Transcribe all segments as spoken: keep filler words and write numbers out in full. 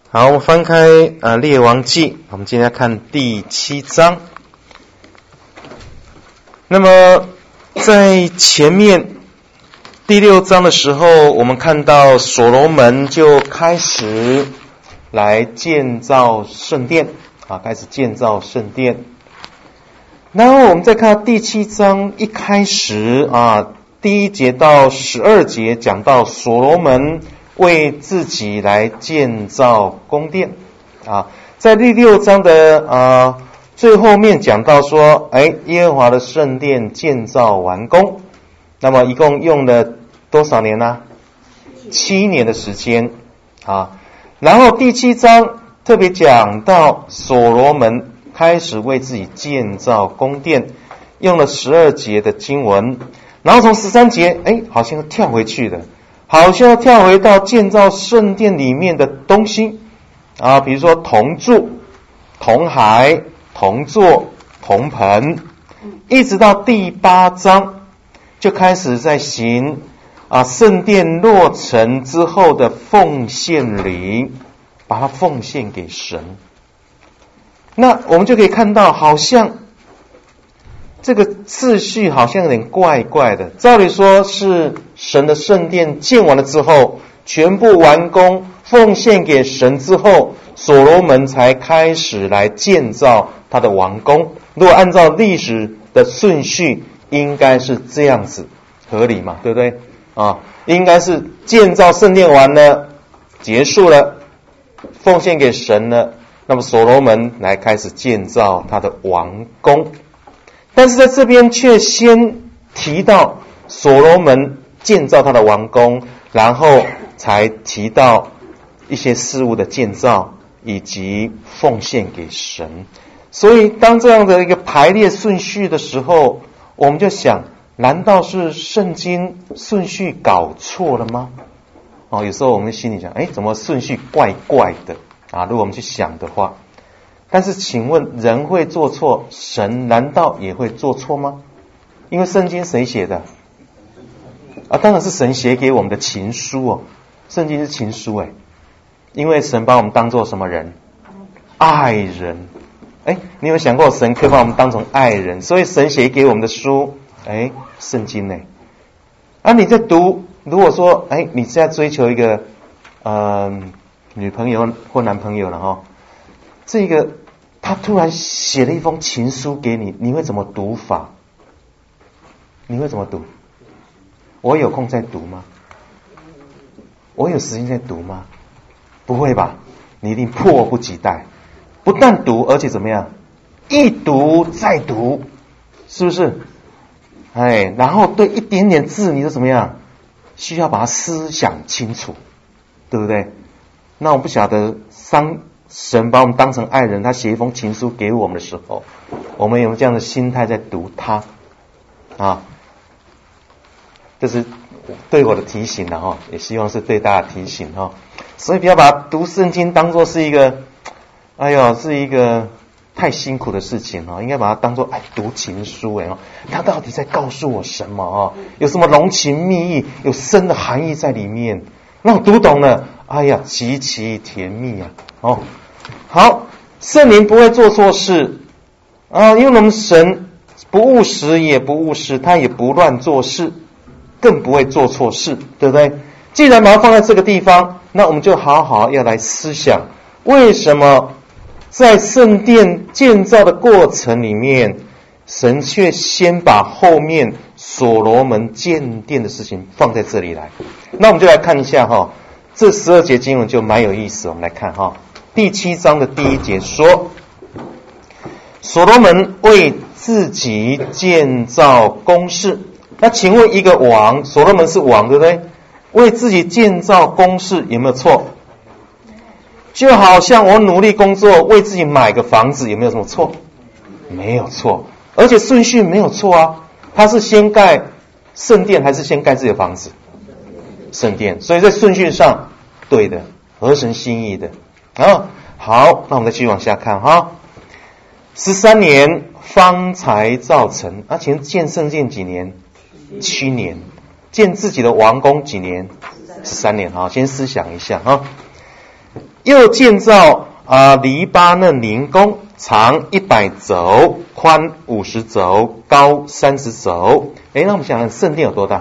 好，我们翻开啊《列王纪》，我们今天要看第七章。那么在前面第六章的时候，我们看到所罗门就开始来建造圣殿啊，开始建造圣殿。然后我们再看到第七章一开始啊，第一节到十二节讲到所罗门为自己来建造宫殿啊，在第六章的啊最后面讲到说，哎，耶和华的圣殿建造完工，那么一共用了多少年呢？七年的时间啊。然后第七章特别讲到所罗门开始为自己建造宫殿，用了十二节的经文，然后从十三节，哎，好像跳回去了。好像要跳回到建造圣殿里面的东西啊，比如说铜柱、铜海、铜座、铜盆，一直到第八章就开始在行啊圣殿落成之后的奉献礼，把它奉献给神。那我们就可以看到，好像这个次序好像有点怪怪的。照理说是神的圣殿建完了之后，全部完工，奉献给神之后，所罗门才开始来建造他的王宫。如果按照历史的顺序，应该是这样子，合理嘛，对不对啊？应该是建造圣殿完了，结束了，奉献给神了，那么所罗门来开始建造他的王宫。但是在这边却先提到所罗门建造他的王宫，然后才提到一些事物的建造以及奉献给神。所以当这样的一个排列顺序的时候，我们就想，难道是圣经顺序搞错了吗？哦，有时候我们心里想，哎，怎么顺序怪怪的啊？如果我们去想的话，但是请问人会做错，神难道也会做错吗？因为圣经谁写的啊？当然是神写给我们的情书哦。圣经是情书诶，因为神把我们当作什么人？爱人。诶，你有没有想过神可以把我们当成爱人，所以神写给我们的书，诶，圣经诶。啊，你在读，如果说诶你在追求一个呃女朋友或男朋友了哈，这个他突然写了一封情书给你，你会怎么读法？你会怎么读？我有空在读吗？我有时间在读吗？不会吧，你一定迫不及待，不但读，而且怎么样？一读再读，是不是？哎，然后对一点点字你就怎么样？需要把它思想清楚，对不对？那我不晓得当神把我们当成爱人，他写一封情书给我们的时候，我们有没有这样的心态在读它啊？这是对我的提醒了哈，也希望是对大家提醒哈。所以不要把读圣经当作是一个，哎呦，是一个太辛苦的事情哈，应该把它当作哎读情书哎哦，它到底在告诉我什么哦？有什么浓情蜜意，有深的含义在里面，那我读懂了，哎呀，极其甜蜜啊！哦，好，圣灵不会做错事啊，因为我们神不务实也不务实，他也不乱做事，更不会做错事，对不对？既然把它放在这个地方，那我们就好好要来思想，为什么在圣殿建造的过程里面，神却先把后面所罗门建殿的事情放在这里来？那我们就来看一下哈，这十二节经文就蛮有意思，我们来看哈。第七章的第一节说，所罗门为自己建造宫室。那请问一个王，所罗门是王对不对？为自己建造宫室有没有错？就好像我努力工作为自己买个房子，有没有什么错？没有错，而且顺序没有错啊。他是先盖圣殿还是先盖自己的房子？圣殿，所以在顺序上对的，合神心意的。啊，好，那我们再继续往下看哈。十三年方才造成啊，请建圣殿几年？七年。建自己的王宫几年？十三年。好，先思想一下哈。 又建造啊、呃、黎巴嫩灵宫，长一百肘，宽五十肘，高三十肘。诶，那我们想想圣殿有多大？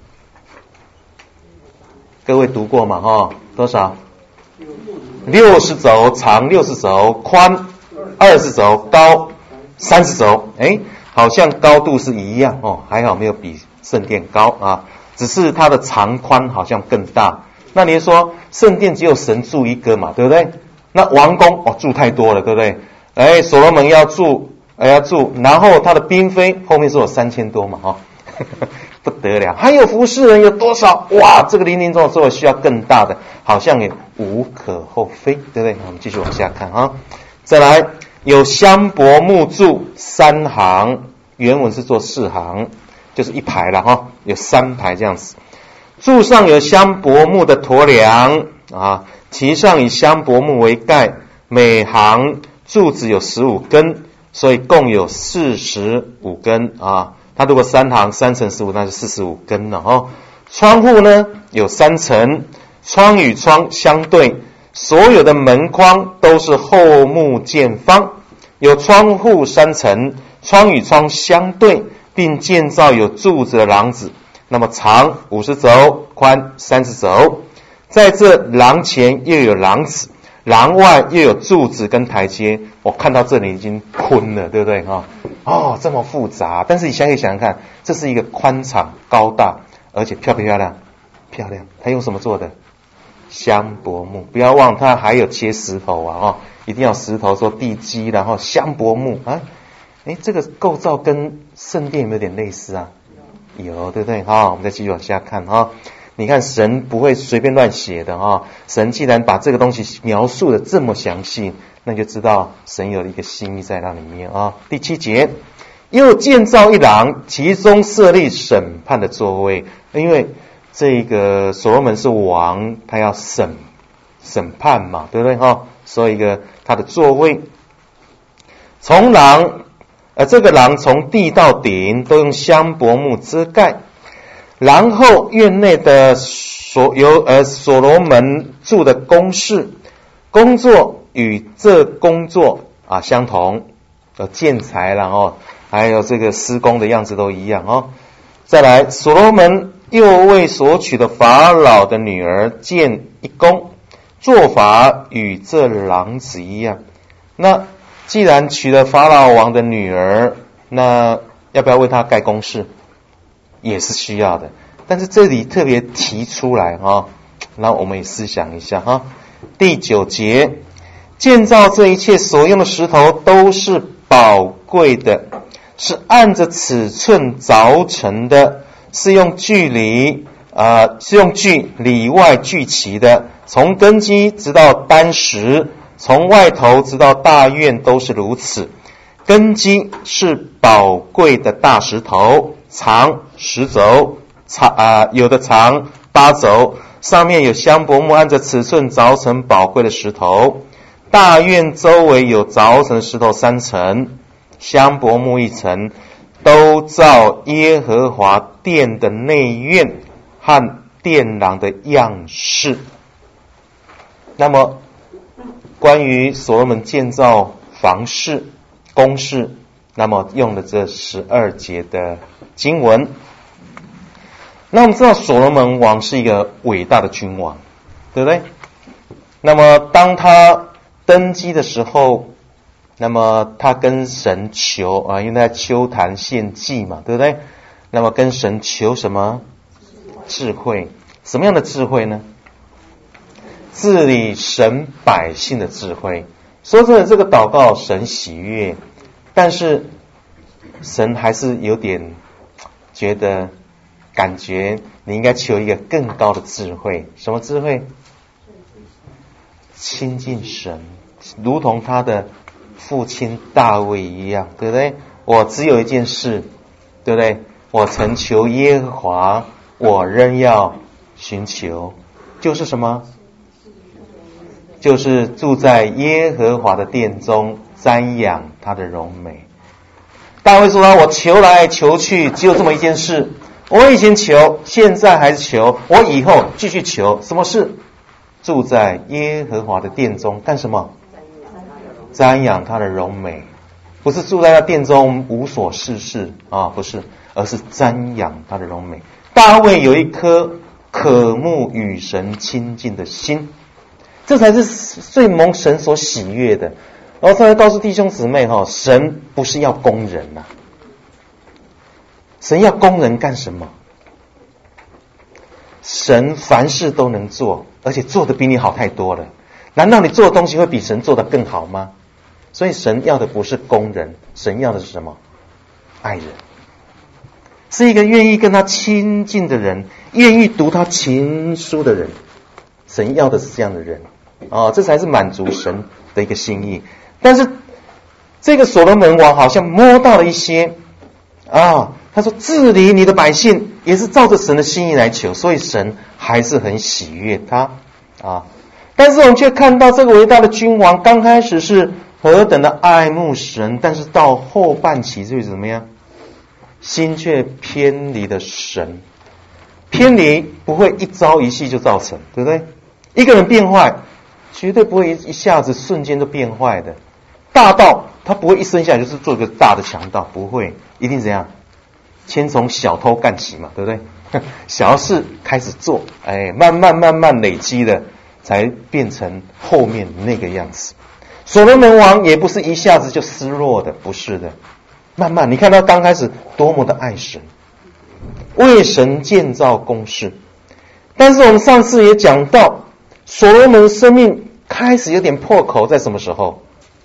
各位读过吗？哈，多少？六十肘，长六十肘，宽二十肘，高三十肘。诶，好像高度是一样哦，还好没有比圣殿高啊，只是它的长宽好像更大。那你说圣殿只有神住一个嘛，对不对？那王宫哦住太多了，对不对？哎，所罗门要住，哎要住，然后他的嫔妃后面是有三千多嘛，哈、哦，不得了。还有服侍人有多少？哇，这个林林总总需要更大的，好像也无可厚非，对不对？我们继续往下看哈。再来，有香柏木柱三行，原文是做四行，就是一排了哈，有三排这样子。柱上有香柏木的驼梁啊，其上以香柏木为盖，每行柱子有十五根，所以共有四十五根啊。它如果三行三乘十五，那是四十五根了哦。窗户呢有三层，窗与窗相对，所有的门框都是厚木见方，有窗户三层，窗与窗相对，并建造有柱子的廊子。那么长五十肘，宽三十肘，在这廊前又有廊子，廊外又有柱子跟台阶。我看到这里已经昏了，对不对哈？哦，这么复杂，但是你想一想看，这是一个宽敞高大，而且漂不漂亮？漂亮。它用什么做的？香柏木。不要忘，它还有切石头啊，哦，一定要石头做地基，然后香柏木啊。诶，这个构造跟圣殿有没有点类似啊？有，对不对？哈、哦，我们再继续往下看哈、哦。你看神不会随便乱写的哈、哦。神既然把这个东西描述的这么详细，那就知道神有一个心意在那里面啊、哦。第七节，又建造一廊，其中设立审判的座位，因为这个所罗门是王，他要审审判嘛，对不对哈、哦？所以一个他的座位，从廊。而这个廊从地到顶都用香柏木遮盖，然后院内的所有呃所罗门住的宫室工作与这工作啊相同，呃建材然后还有这个施工的样子都一样哦。再来，所罗门又为所娶的法老的女儿建一宫，做法与这廊子一样。那既然娶了法老王的女儿，那要不要为她盖宫室？也是需要的。但是这里特别提出来哈，那我们也思想一下哈。第九节，建造这一切所用的石头都是宝贵的，是按着尺寸凿成的，是用距离啊、呃，是用距里外聚齐的，从根基直到单石。从外头直到大院都是如此。根基是宝贵的大石头，长十肘，长啊有的长八肘，上面有香柏木按着尺寸凿成宝贵的石头。大院周围有凿成石头三层，香柏木一层，都照耶和华殿的内院和殿廊的样式。那么关于所罗门建造房室、宫室，那么用的这十二节的经文。那我们知道所罗门王是一个伟大的君王，对不对？那么当他登基的时候，那么他跟神求啊，因为在丘坛献祭嘛，对不对？那么跟神求什么？智慧。什么样的智慧呢？治理神百姓的智慧。说真的，这个祷告神喜悦，但是神还是有点觉得感觉你应该求一个更高的智慧。什么智慧？亲近神，如同他的父亲大卫一样，对不对？我只有一件事，对不对？我曾求耶和华，我仍要寻求，就是什么？就是住在耶和华的殿中，瞻仰他的荣美。大卫说啊，我求来求去，只有这么一件事。我以前求，现在还是求，我以后继续求。什么事？ 住在耶和华的殿中，干什么？瞻仰他的荣美。不是住在他殿中无所事事啊，不是，而是瞻仰他的荣美。大卫有一颗渴慕与神亲近的心，这才是最蒙神所喜悦的。然后再来告诉弟兄姊妹哈，神不是要供人呐、啊，神要供人干什么？神凡事都能做，而且做得比你好太多了。难道你做的东西会比神做得更好吗？所以神要的不是供人，神要的是什么？爱人，是一个愿意跟他亲近的人，愿意读他情书的人。神要的是这样的人啊，这才是满足神的一个心意。但是这个所罗门王好像摸到了一些啊，他说治理你的百姓也是照着神的心意来求，所以神还是很喜悦他啊。但是我们却看到这个伟大的君王刚开始是何等的爱慕神，但是到后半期就怎么样？心却偏离了神。偏离不会一朝一夕就造成，对不对？一个人变坏，绝对不会一下子瞬间就变坏的。大盗他不会一生下来就是做一个大的强盗，不会，一定怎样？先从小偷干起嘛，对不对？小事开始做，哎，慢慢慢慢累积的，才变成后面那个样子。所罗门王也不是一下子就失落的，不是的，慢慢你看他刚开始多么的爱神，为神建造宫室。但是我们上次也讲到，所罗门生命开始有点破口，在什么时候？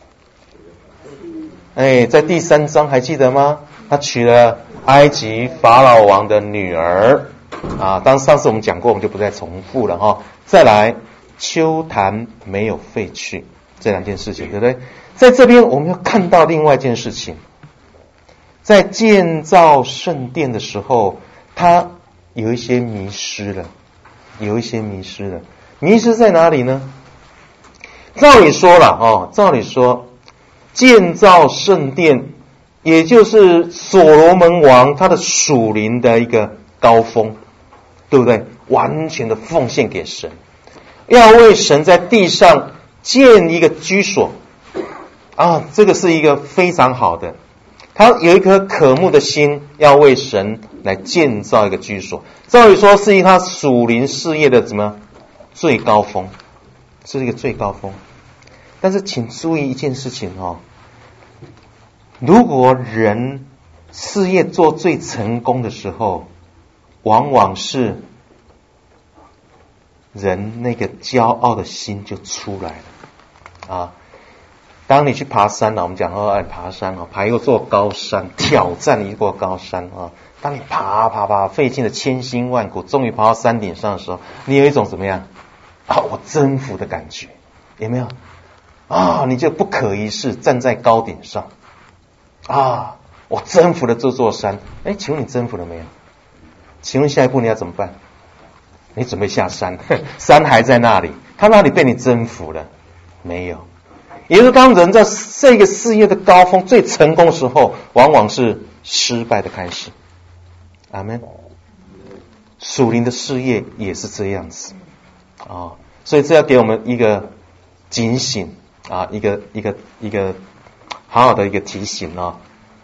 哎，在第三章还记得吗？他娶了埃及法老王的女儿啊，当上次我们讲过，我们就不再重复了哈。再来，秋坛没有废去，这两件事情，对不对？在这边我们要看到另外一件事情，在建造圣殿的时候，他有一些迷失了，有一些迷失了。迷失在哪里呢？照理说了哦，照理说，建造圣殿，也就是所罗门王他的属灵的一个高峰，对不对？完全的奉献给神，要为神在地上建一个居所啊，这个是一个非常好的。他有一颗渴慕的心，要为神来建造一个居所。照理说是他属灵事业的怎么最高峰，是一个最高峰。但是请注意一件事情哦，如果人事业做最成功的时候，往往是人那个骄傲的心就出来了啊。当你去爬山了，我们讲说哎爬山啊，爬一座高山，挑战一座高山啊。当你爬爬爬，费尽了千辛万苦，终于爬到山顶上的时候，你有一种怎么样啊？我征服的感觉，有没有啊？你就不可一世，站在高顶上啊！我征服了这座山。哎，请问你征服了没有？请问下一步你要怎么办？你准备下山，山还在那里，它那里被你征服了没有？也就是当人在这个事业的高峰最成功的时候，往往是失败的开始。阿们。属灵的事业也是这样子啊，所以这要给我们一个警醒啊，一个一个一个好好的一个提醒啊。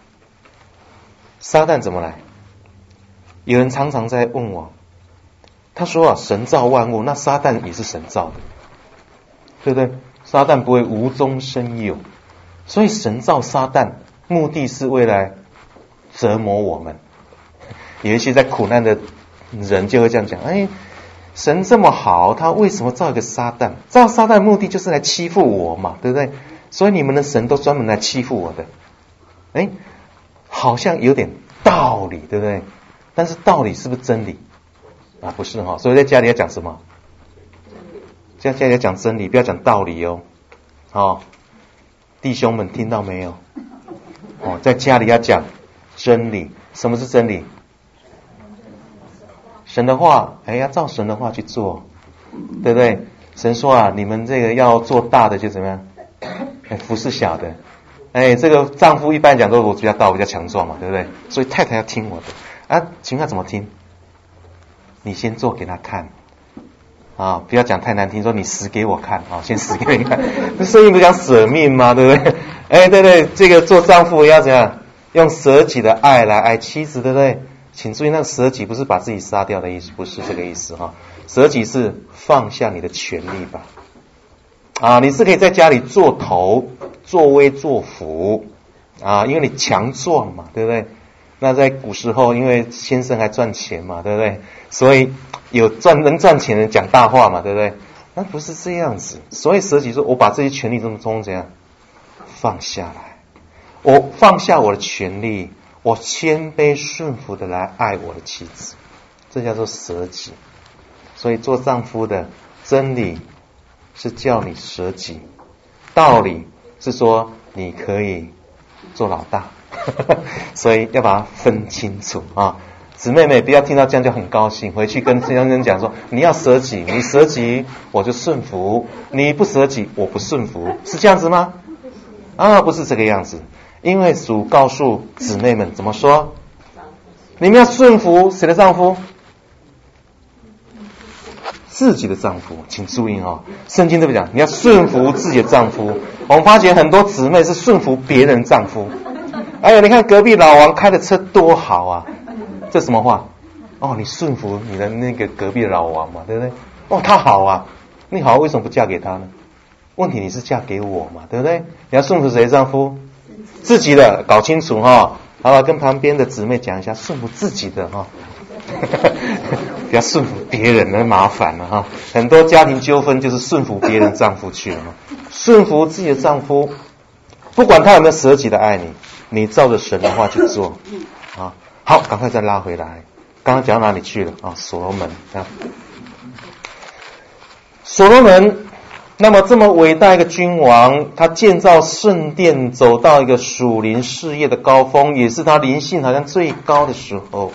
撒旦怎么来？有人常常在问我，他说啊，神造万物，那撒旦也是神造的，对不对？撒旦不会无中生有，所以神造撒旦目的是为了折磨我们。有一些在苦难的人就会这样讲，哎，神这么好，他为什么造一个撒旦？造撒旦的目的就是来欺负我嘛，对不对？所以你们的神都专门来欺负我的。哎，好像有点道理，对不对？但是道理是不是真理啊？不是哈，所以在家里要讲什么？在家里要讲真理，不要讲道理哦。哦，弟兄们听到没有？哦，在家里要讲真理。什么是真理？神的话，哎，要照神的话去做，对不对？神说啊，你们这个要做大的就怎么样？哎，服侍小的。哎，这个丈夫一般讲都我比较大，我比较强壮嘛，对不对？所以太太要听我的啊，请他怎么听？你先做给他看， 啊，不要讲太难听，说你死给我看啊，先死给你看。这圣经不是讲舍命吗？对不对？哎，对对，这个做丈夫要怎样？用舍己的爱来爱妻子，对不对？请注意，那个舍己不是把自己杀掉的意思，不是这个意思哈。舍己是放下你的权利吧。啊，你是可以在家里做头、作威作福啊，因为你强壮嘛，对不对？那在古时候，因为先生还赚钱嘛，对不对？所以有赚能赚钱的人讲大话嘛，对不对？那不是这样子。所以舍己说，我把这些权利中中怎样放下来，我放下我的权利，我谦卑顺服的来爱我的妻子，这叫做舍己。所以做丈夫的真理是叫你舍己，道理是说你可以做老大。所以要把它分清楚啊！姊妹妹不要听到这样就很高兴，回去跟先生讲说：你要舍己，你舍己我就顺服；你不舍己，我不顺服，是这样子吗？啊，不是这个样子。因为主告诉姊妹们怎么说？你们要顺服谁的丈夫？自己的丈夫，请注意哦，圣经这么讲，你要顺服自己的丈夫。我们发觉很多姊妹是顺服别人丈夫。哎呀，你看隔壁老王开的车多好啊！这什么话？哦，你顺服你的那个隔壁老王嘛，对不对？哦，他好啊，你好，为什么不嫁给他呢？问题你是嫁给我嘛，对不对？你要顺服谁的丈夫？自己的，搞清楚哈、哦。好了，跟旁边的姊妹讲一下，顺服自己的哈、哦，不要顺服别人的，麻烦了哈。很多家庭纠纷就是顺服别人丈夫去了嘛，顺服自己的丈夫，不管他有没有舍己的爱你。你照着神的话去做啊！好，赶快再拉回来。刚刚讲到哪里去了啊？所罗门啊，所罗门，那么这么伟大一个君王，他建造圣殿，走到一个属灵事业的高峰，也是他灵性好像最高的时候。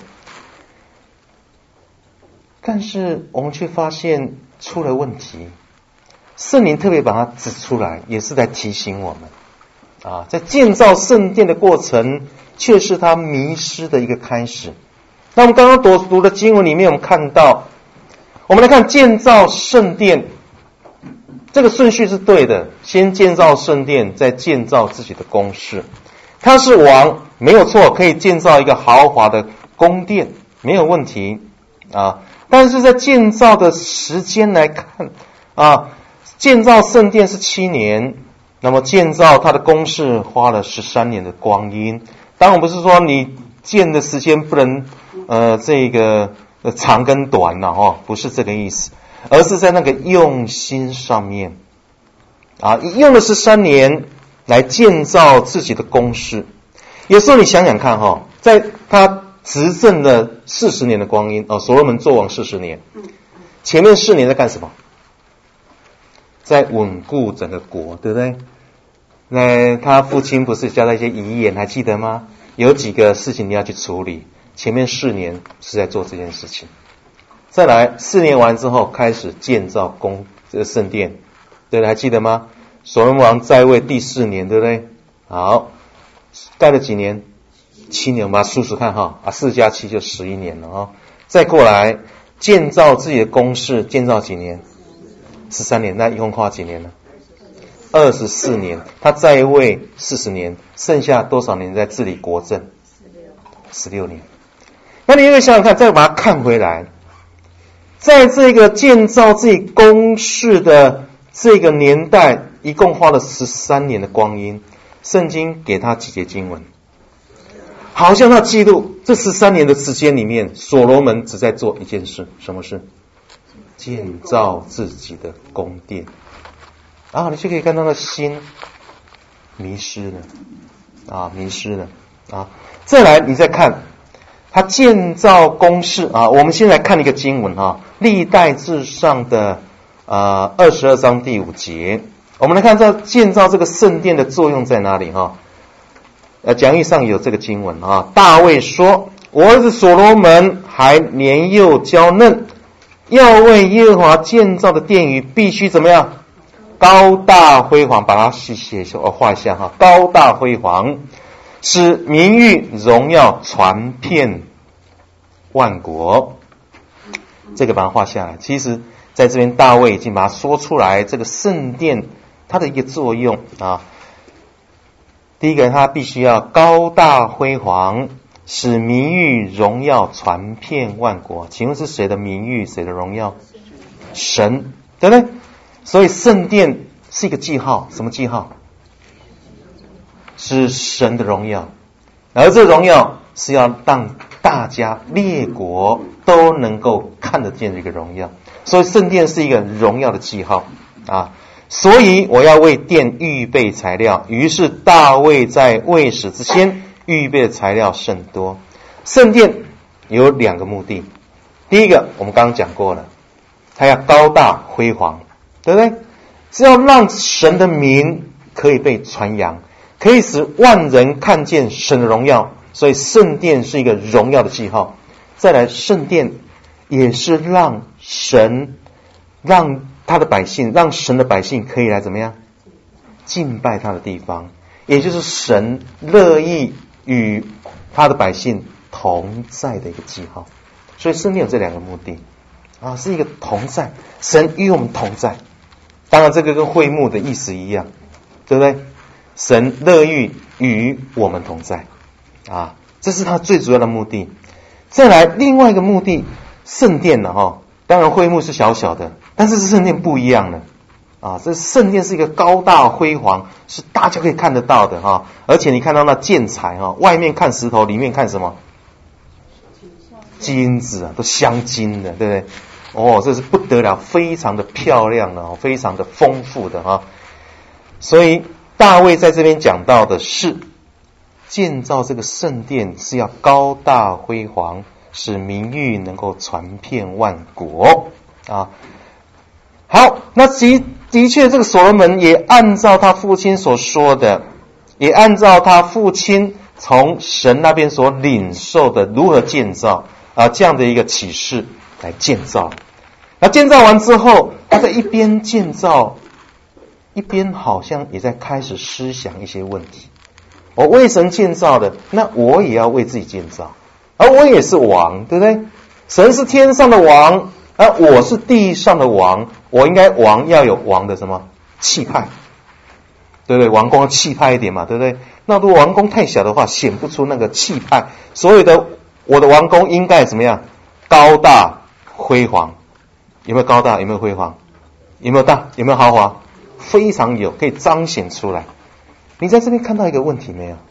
但是我们却发现出了问题，圣灵特别把它指出来，也是在提醒我们。啊，在建造圣殿的过程，却是他迷失的一个开始。那我们刚刚读读的经文里面，我们看到，我们来看建造圣殿，这个顺序是对的，先建造圣殿，再建造自己的宫室。他是王，没有错，可以建造一个豪华的宫殿，没有问题啊。但是在建造的时间来看啊，建造圣殿是七年。那么建造他的宫室花了十三年的光阴。当然不是说你建的时间不能呃这个呃长跟短了哦，不是这个意思，而是在那个用心上面啊，用了十三年来建造自己的宫室。有时候你想想看哈、哦，在他执政的四十年的光阴哦，所罗门做王四十年，前面四年在干什么？在稳固整个国，对不对？那他父亲不是交代一些遗言，还记得吗？有几个事情你要去处理，前面四年是在做这件事情。再来四年完之后，开始建造宫这个圣殿，对不对？还记得吗？所罗门王在位第四年，对不对？好，盖了几年？七年，我们把它数数看哈，啊，四加七就十一年了啊。再过来建造自己的宫室，建造几年？十三年，那一共花几年呢？二十四年。他在位四十年，剩下多少年在治理国政？十六年。那你可以想想看，再把它看回来，在这个建造自己宫室的这个年代，一共花了十三年的光阴。圣经给他几节经文，好像他记录这十三年的时间里面，所罗门只在做一件事，什么事？建造自己的宫殿。啊，你就可以看到他心迷失了啊，迷失了啊。再来，你再看他建造宫室啊。我们先来看一个经文啊，历代志上的啊二十二章第五节。我们来看这建造这个圣殿的作用在哪里哈？呃，讲义上有这个经文啊。大卫说：“我儿子所罗门还年幼娇嫩，要为耶和华建造的殿宇，必须怎么样？高大辉煌，把它写写哦画一下哈，高大辉煌，使名誉荣耀传遍万国。”这个把它画下来。其实在这边大卫已经把它说出来，这个圣殿它的一个作用啊。第一个，它必须要高大辉煌，使名誉荣耀传遍万国。请问是谁的名誉，谁的荣耀？神，对不对？所以圣殿是一个记号，什么记号？是神的荣耀，而这荣耀是要让大家列国都能够看得见这个荣耀，所以圣殿是一个荣耀的记号啊。所以我要为殿预备材料，于是大卫在未死之先预备的材料甚多。圣殿有两个目的，第一个我们刚刚讲过了，它要高大辉煌，对不对？是要让神的名可以被传扬，可以使万人看见神的荣耀，所以圣殿是一个荣耀的记号。再来，圣殿也是让神让他的百姓，让神的百姓可以来怎么样敬拜他的地方，也就是神乐意与他的百姓同在的一个记号。所以圣殿有这两个目的啊，是一个同在，神与我们同在。当然这个跟会幕的意思一样，对不对？神乐意与我们同在啊，这是他最主要的目的。再来另外一个目的，圣殿呢哈，当然会幕是小小的，但是圣殿不一样了啊，这圣殿是一个高大辉煌，是大家可以看得到的哈。而且你看到那建材哈，外面看石头，里面看什么？金子啊，都镶金的，对不对？哦，这是不得了，非常的漂亮的，非常的丰富的哈。所以大卫在这边讲到的是，建造这个圣殿是要高大辉煌，使名誉能够传遍万国啊。好，那的的确，这个所罗门也按照他父亲所说的，也按照他父亲从神那边所领受的如何建造啊这样的一个启示来建造。那建造完之后，他在一边建造，一边好像也在开始思想一些问题。我为神建造的，那我也要为自己建造，而我也是王，对不对？神是天上的王，而我是地上的王，我应该王要有王的什么气派，对不对？王宫要气派一点嘛，对不对？那如果王宫太小的话，显不出那个气派。所有的我的王宫应该怎么样？高大辉煌。有没有高大？有没有辉煌？有没有大？有没有豪华？非常有，可以彰显出来。你在这边看到一个问题没有？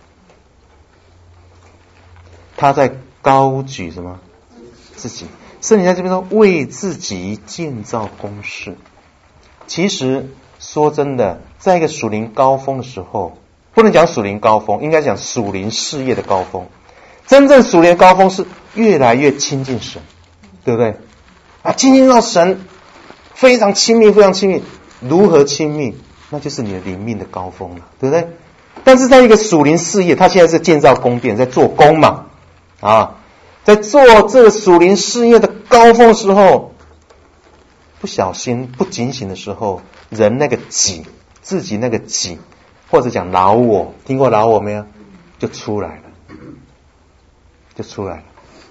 他在高举什么？自己。圣经在这边说为自己建造宫室。其实说真的，在一个属灵高峰的时候，不能讲属灵高峰，应该讲属灵事业的高峰。真正属灵的高峰是越来越亲近神，对不对？啊，亲近到神非常亲密，非常亲密。如何亲密？那就是你的灵命的高峰了，对不对？但是在一个属灵事业，他现在是建造宫殿，在做工嘛，啊，在做这个属灵事业的高峰的时候，不小心不警醒的时候，人那个己，自己那个己，或者讲老我，听过老我没有？就出来了，就出来了。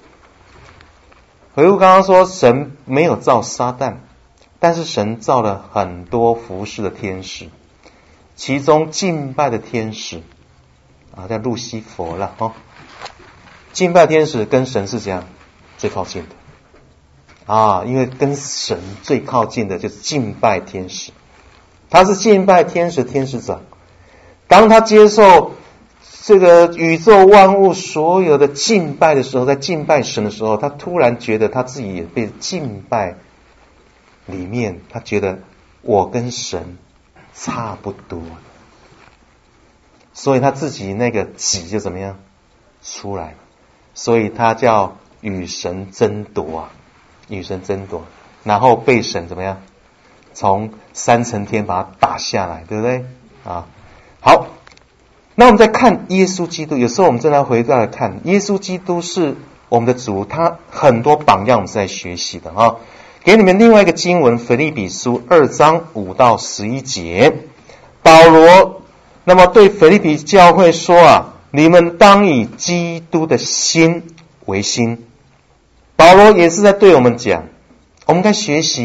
回顾刚刚说，神没有造撒旦，但是神造了很多服侍的天使，其中敬拜的天使啊，叫路西佛了哦。敬拜天使跟神是这样最靠近的啊，因为跟神最靠近的就是敬拜天使，他是敬拜天使天使长。当他接受这个宇宙万物所有的敬拜的时候，在敬拜神的时候，他突然觉得他自己也被敬拜里面，他觉得我跟神差不多，所以他自己那个己就怎么样出来，所以他叫与神争夺啊，与神争夺，然后被神怎么样从三层天把他打下来，对不对啊？好，那我们再看耶稣基督，有时候我们真的回过来看耶稣基督是我们的主，他很多榜样我们是在学习的啊。给你们另外一个经文，腓立比书二章五到十一节，保罗那么对腓立比教会说啊，你们当以基督的心为心。保罗也是在对我们讲，我们该学习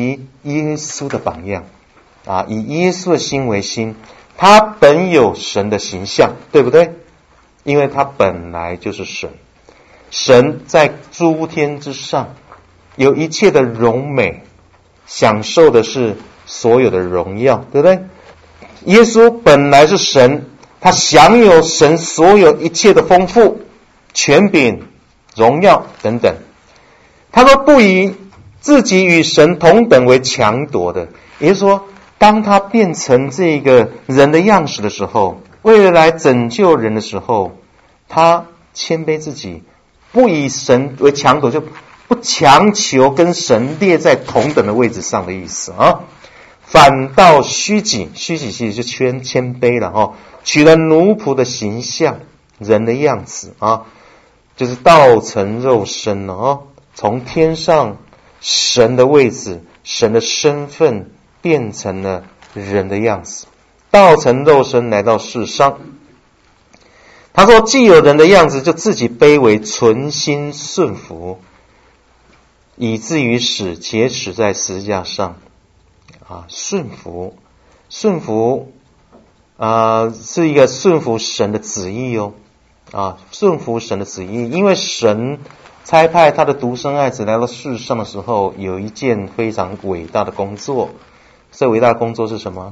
耶稣的榜样啊，以耶稣的心为心。他本有神的形象，对不对？因为他本来就是神，神在诸天之上，有一切的荣美，享受的是所有的荣耀，对不对？耶稣本来是神，他享有神所有一切的丰富、权柄、荣耀等等。他说不以自己与神同等为强夺的，也就是说，当他变成这个人的样式的时候，为了来拯救人的时候，他谦卑自己，不以神为强夺，就不强求跟神列在同等的位置上的意思啊。反倒虚己，虚己其实就谦谦卑了哦，取了奴仆的形象，人的样子啊，就是道成肉身了哦，从天上神的位置、神的身份变成了人的样子，道成肉身来到世上。他说既有人的样子，就自己卑微，存心顺服，以至于死，且死在十字架上啊。顺服顺服啊，是一个顺服神的旨意哦啊，顺服神的旨意。因为神差派他的独生爱子来到世上的时候，有一件非常伟大的工作。这伟大的工作是什么？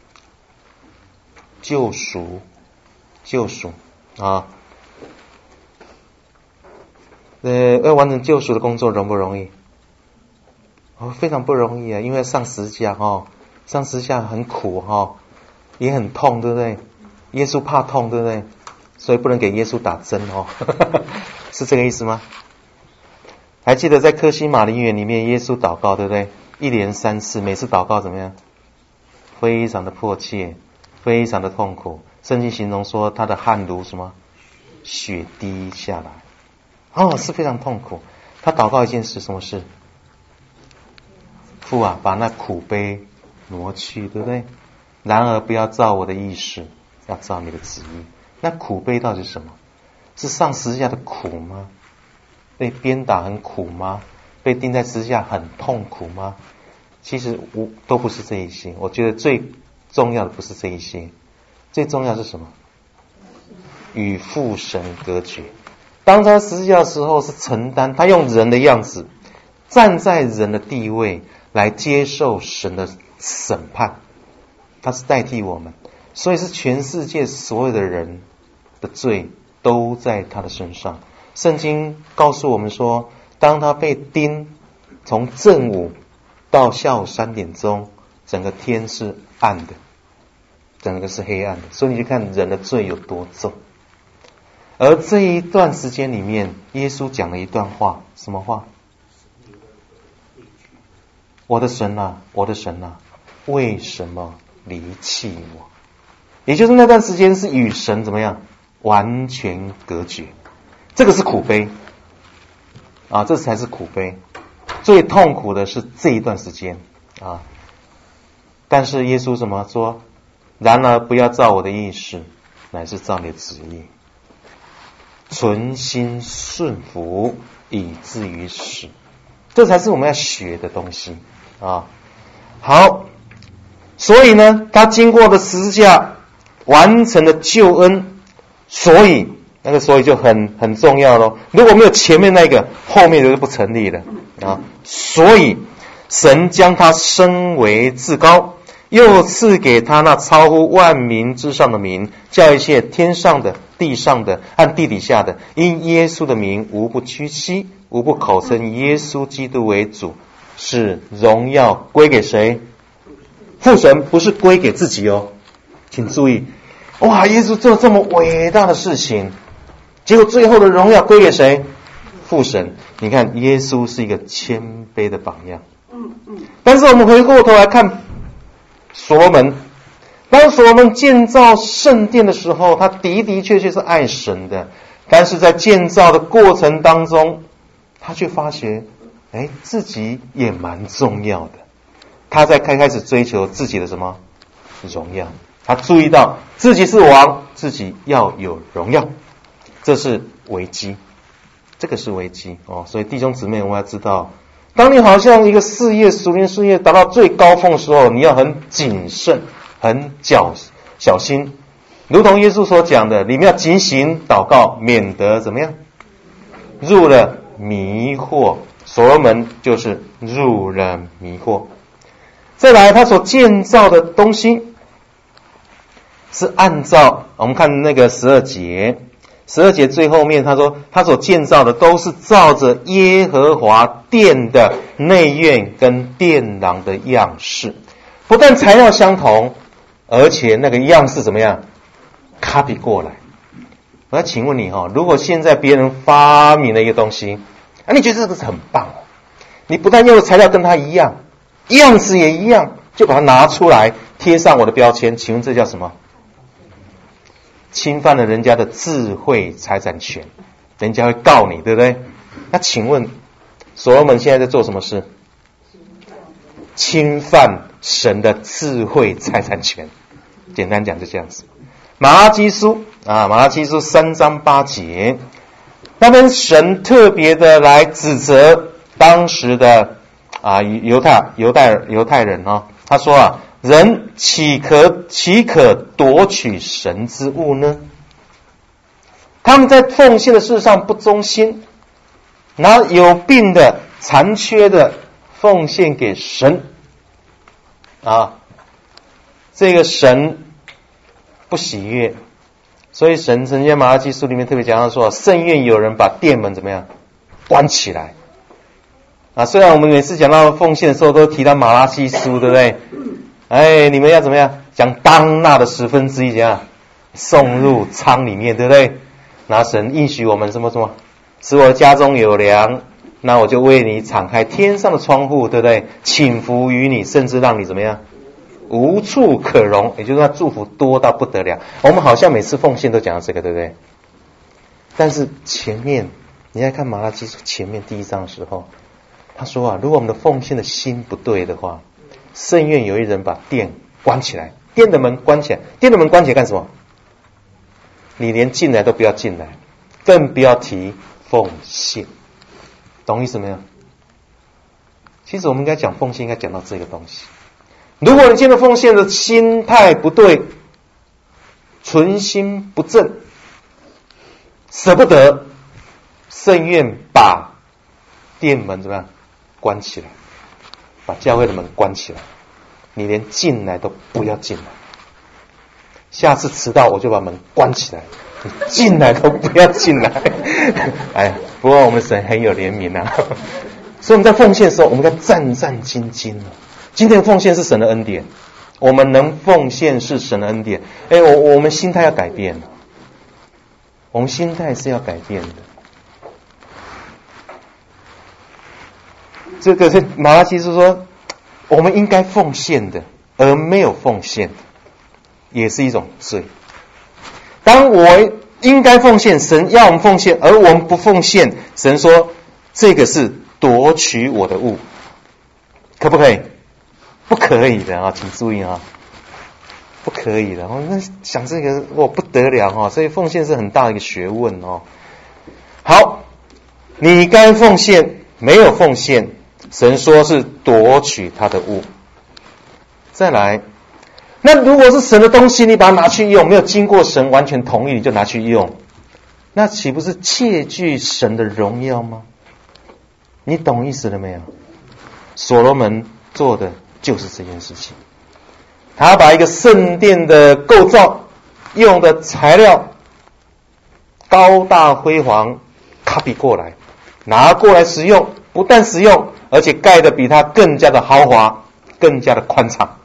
救赎救赎啊，呃，要完成救赎的工作容不容易？哦，非常不容易啊！因为上十字架哦，上十字架很苦哦，也很痛，对不对？耶稣怕痛，对不对？所以不能给耶稣打针哦，是这个意思吗？还记得在客西马尼园里面，耶稣祷告，对不对？一连三次，每次祷告怎么样？非常的迫切，非常的痛苦。圣经形容说他的汗如什么？血滴下来，哦，是非常痛苦。他祷告一件事，什么事？父啊，把那苦杯挪去，对不对？然而不要照我的意思，要照你的旨意。那苦杯到底是什么？是上十字架的苦吗？被鞭打很苦吗？被钉在十字架很痛苦吗？其实我都不是这一些。我觉得最重要的不是这一些，最重要是什么？与父神隔绝。当他十字架的时候，是承担，他用人的样子，站在人的地位来接受神的审判，他是代替我们，所以是全世界所有的人的罪都在他的身上。圣经告诉我们说，当他被钉，从正午到下午三点钟，整个天是暗的，整个是黑暗的。所以你去看人的罪有多重。而这一段时间里面，耶稣讲了一段话，什么话？我的神啊，我的神啊，为什么离弃我？也就是那段时间是与神怎么样？完全隔绝。这个是苦悲啊，这才是苦悲。最痛苦的是这一段时间啊。但是耶稣怎么说？然而不要照我的意思，乃是照你的旨意。存心顺服，以至于死。这才是我们要学的东西啊。好，所以呢，他经过的十字架完成了救恩，所以那个所以就很很重要咯。如果没有前面那个，后面就不成立了啊。所以神将他升为至高，又赐给他那超乎万民之上的名，叫一切天上的、地上的和地底下的，因耶稣的名，无不屈膝，无不口称耶稣基督为主，使荣耀归给谁？父神，不是归给自己哦。请注意，哇，耶稣做了这么伟大的事情，结果最后的荣耀归给谁？父神。你看，耶稣是一个谦卑的榜样。但是我们回过头来看所罗门，当所罗门建造圣殿的时候，他的的确确是爱神的，但是在建造的过程当中，他却发觉，哎，自己也蛮重要的。他在开开始追求自己的什么荣耀？他注意到自己是王，自己要有荣耀，这是危机，这个是危机哦。所以弟兄姊妹，我们要知道， 当你好像一个事业属灵事业达到最高峰的时候，你要很谨慎，很小小心，如同耶稣所讲的，你们要警醒祷告，免得怎么样入了迷惑。所罗门就是入了迷惑。再来，他所建造的东西是按照我们看那个十二节，十二节最后面他说，他所建造的都是照着耶和华殿的内院跟殿廊的样式，不但材料相同，而且那个样式怎么样 copy 过来。我要请问你哈，如果现在别人发明了一个东西，啊，你觉得这个是很棒哦，你不但用的材料跟他一样，样子也一样，就把它拿出来贴上我的标签，请问这叫什么？侵犯了人家的智慧财产权，人家会告你，对不对？那请问所罗门现在在做什么事？侵犯神的智慧财产权，简单讲就这样子。马拉基书啊，马拉基书三章八节，那边神特别的来指责当时的啊犹太犹太犹太人哦，他说啊，人岂可岂可夺取神之物呢？他们在奉献的事上不忠心，拿有病的残缺的奉献给神啊，这个神不喜悦，所以神曾经在马拉基书里面特别讲到说，甚愿有人把殿门怎么样关起来啊。虽然我们每次讲到奉献的时候都提到马拉基书，对不对？哎，你们要怎么样将当纳的十分之一怎样送入仓里面，对不对？那神应许我们什么什么，使我家中有粮，那我就为你敞开天上的窗户，对不对？倾福于你，甚至让你怎么样无处可容，也就是说祝福多到不得了。我们好像每次奉献都讲到这个，对不对？但是前面你在看马拉基书前面第一章的时候，他说啊，如果我们的奉献的心不对的话，甚愿有一人把殿关起来，殿的门关起来，殿的门关起来干什么？你连进来都不要进来，更不要提奉献，懂意思没有？其实我们应该讲奉献，应该讲到这个东西。如果你现在奉献的心态不对，存心不正，舍不得，甚愿把殿门怎么样关起来，把教会的门关起来，你连进来都不要进来。下次迟到我就把门关起来，你进来都不要进来。哎，不过我们神很有怜悯啊，所以我们在奉献的时候，我们该战战兢兢啊。今天的奉献是神的恩典，我们能奉献是神的恩典。哎，我我们心态要改变，我们心态是要改变的。这个是马拉基书说，我们应该奉献的，而没有奉献的，也是一种罪。当我应该奉献，神要我们奉献，而我们不奉献，神说这个是夺取我的物，可不可以？不可以的啊，请注意啊，不可以的。我那想这个哇不得了啊，所以奉献是很大的一个学问哦。好，你该奉献，没有奉献，神说是夺取他的物。再来，那如果是神的东西，你把它拿去用，没有经过神完全同意你就拿去用，那岂不是窃据神的荣耀吗？你懂意思了没有？所罗门做的就是这件事情，他把一个圣殿的构造用的材料高大辉煌 copy 过来，拿过来使用，不但使用，而且盖的比他更加的豪华，更加的宽敞。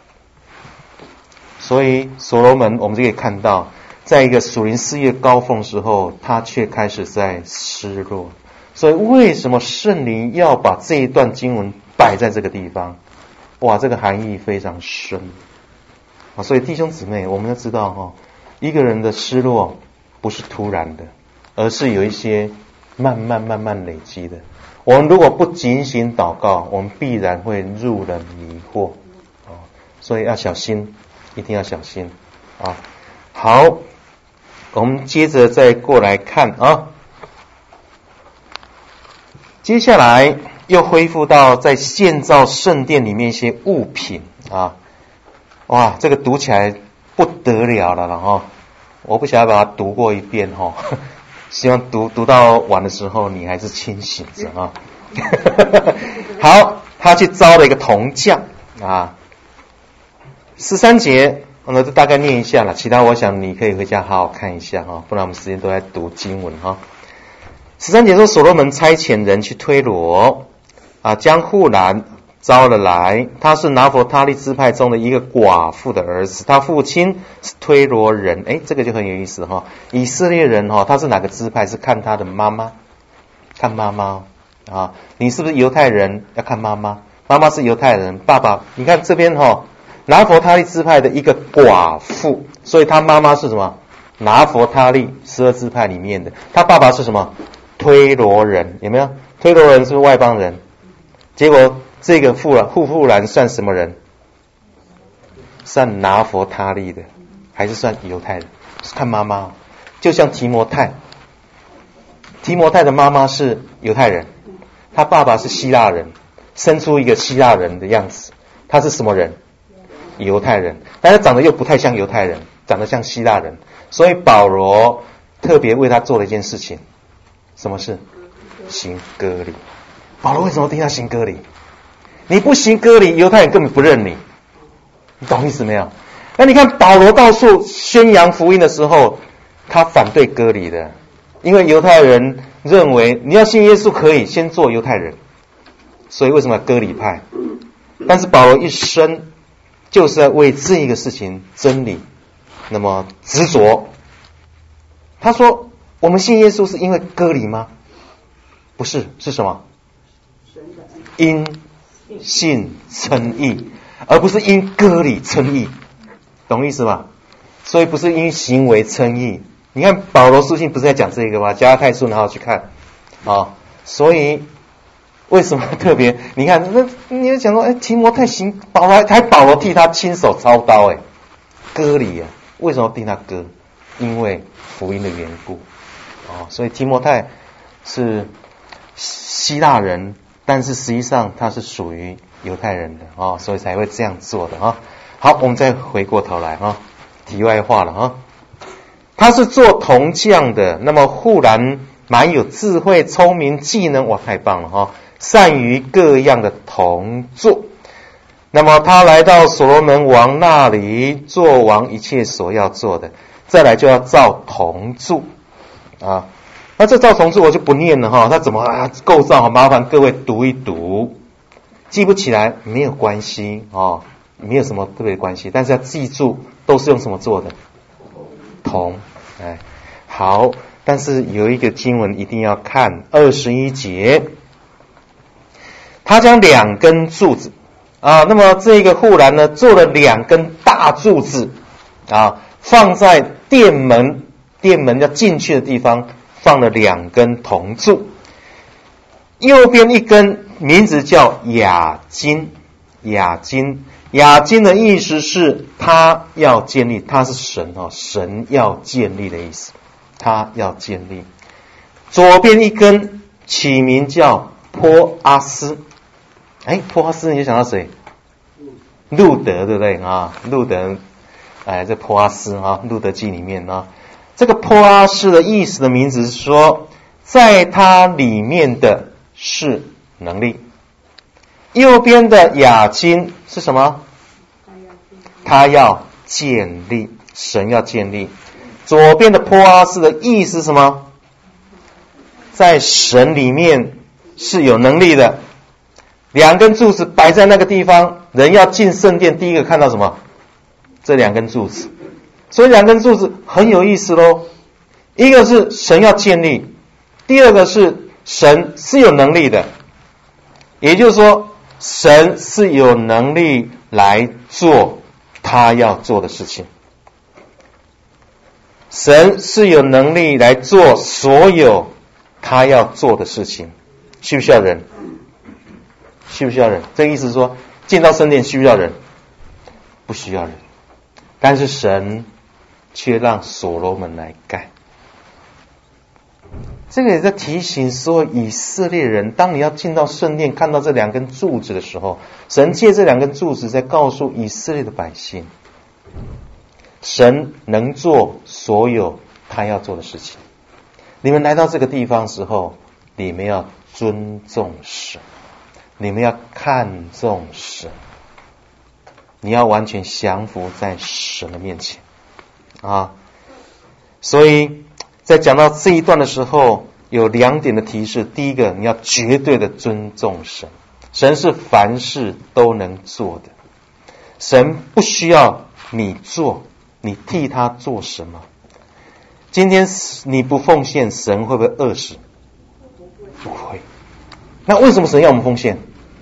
所以所罗门我们就可以看到，在一个属灵事业高峰时候，他却开始在失落。所以为什么圣灵要把这一段经文摆在这个地方？哇，这个含义非常深啊！所以弟兄姊妹，我们要知道哈，一个人的失落不是突然的，而是有一些慢慢慢慢累积的。我们如果不警醒祷告，我们必然会入了迷惑啊！所以要小心，一定要小心啊！好，我们接着再过来看啊，接下来又恢复到在建造圣殿里面一些物品啊，哇，这个读起来不得了了了哈！我不想要把它读过一遍哈，希望读读到晚的时候你还是清醒着啊。好，他去招了一个铜匠啊，十三节，我就大概念一下了，其他我想你可以回家好好看一下哈，不然我们时间都在读经文哈。十三节说，所罗门差遣人去推罗啊，将户兰招了来，他是拿弗他利支派中的一个寡妇的儿子，他父亲是推罗人。诶，这个就很有意思哈。以色列人哈，他是哪个支派？是看他的妈妈，看妈妈啊。你是不是犹太人？要看妈妈，妈妈是犹太人，爸爸，你看这边哈，拿弗他利支派的一个寡妇，所以他妈妈是什么？拿弗他利十二支派里面的，他爸爸是什么？推罗人，有没有？推罗人是不是外邦人？结果这个户兰户户兰算什么人？算拿弗他利的，还是算犹太人？看妈妈，就像提摩太，提摩太的妈妈是犹太人，他爸爸是希腊人，生出一个希腊人的样子。他是什么人？犹太人，但是长得又不太像犹太人，长得像希腊人。所以保罗特别为他做了一件事情，什么事？行割礼。保罗为什么替他行割礼？你不行割礼，犹太人根本不认你，你懂意思没有？那你看保罗到处宣扬福音的时候，他反对割礼的，因为犹太人认为你要信耶稣可以先做犹太人，所以为什么要割礼派？但是保罗一生就是在为这一个事情真理那么执着。他说我们信耶稣是因为割礼吗？不是，是什么？因信称义，而不是因割礼称义，懂意思吗？所以不是因行为称义。你看保罗书信不是在讲这个吗？加拉太书拿好去看啊。所以为什么特别？你看那你也讲说，哎，提摩太行，保罗还保罗替他亲手操刀，哎，割礼啊，为什么替他割？因为福音的缘故啊。所以提摩太是希腊人，但是实际上他是属于犹太人的啊，所以才会这样做的啊。好，我们再回过头来啊，题外话了啊。他是做铜匠的，那么忽然蛮有智慧、聪明、技能，哇，太棒了哈！善于各样的铜作。那么他来到所罗门王那里，做王一切所要做的，再来就要造铜柱啊。那这造铜柱我就不念了哈，它怎么啊构造？好麻烦各位读一读，记不起来没有关系哦，没有什么特别关系，但是要记住都是用什么做的？铜，哎，好，但是有一个经文一定要看二十一节，他将两根柱子啊，那么这个护栏呢，做了两根大柱子啊，放在殿门，殿门要进去的地方。放了两根铜柱，右边一根名字叫雅金，雅金，雅金的意思是他要建立，他是神哦，神要建立的意思，他要建立。左边一根起名叫波阿斯，哎，波阿斯你就想到谁？路德对不对啊？路德，哎，这波阿斯啊，路德记里面啊。这个波阿斯的意思的名字是说，在它里面的是能力。右边的雅金是什么？他要建立，神要建立。左边的波阿斯的意思是什么？在神里面是有能力的。两根柱子摆在那个地方，人要进圣殿，第一个看到什么？这两根柱子。所以两根柱子很有意思咯，一个是神要建立，第二个是神是有能力的，也就是说神是有能力来做他要做的事情，神是有能力来做所有他要做的事情。需不需要人？需不需要人？这个意思是说进到圣殿需不需要人？不需要人，但是神却让所罗门来盖。 这个也在提醒所有以色列人，当你要进到圣殿看到这两根柱子的时候，神借这两根柱子在告诉以色列的百姓，神能做所有他要做的事情。你们来到这个地方的时候，你们要尊重神，你们要看重神，你要完全降服在神的面前啊！所以在讲到这一段的时候，有两点的提示。第一个，你要绝对的尊重神，神是凡事都能做的，神不需要你做，你替他做什么？今天你不奉献，神会不会饿死？不会。那为什么神要我们奉献？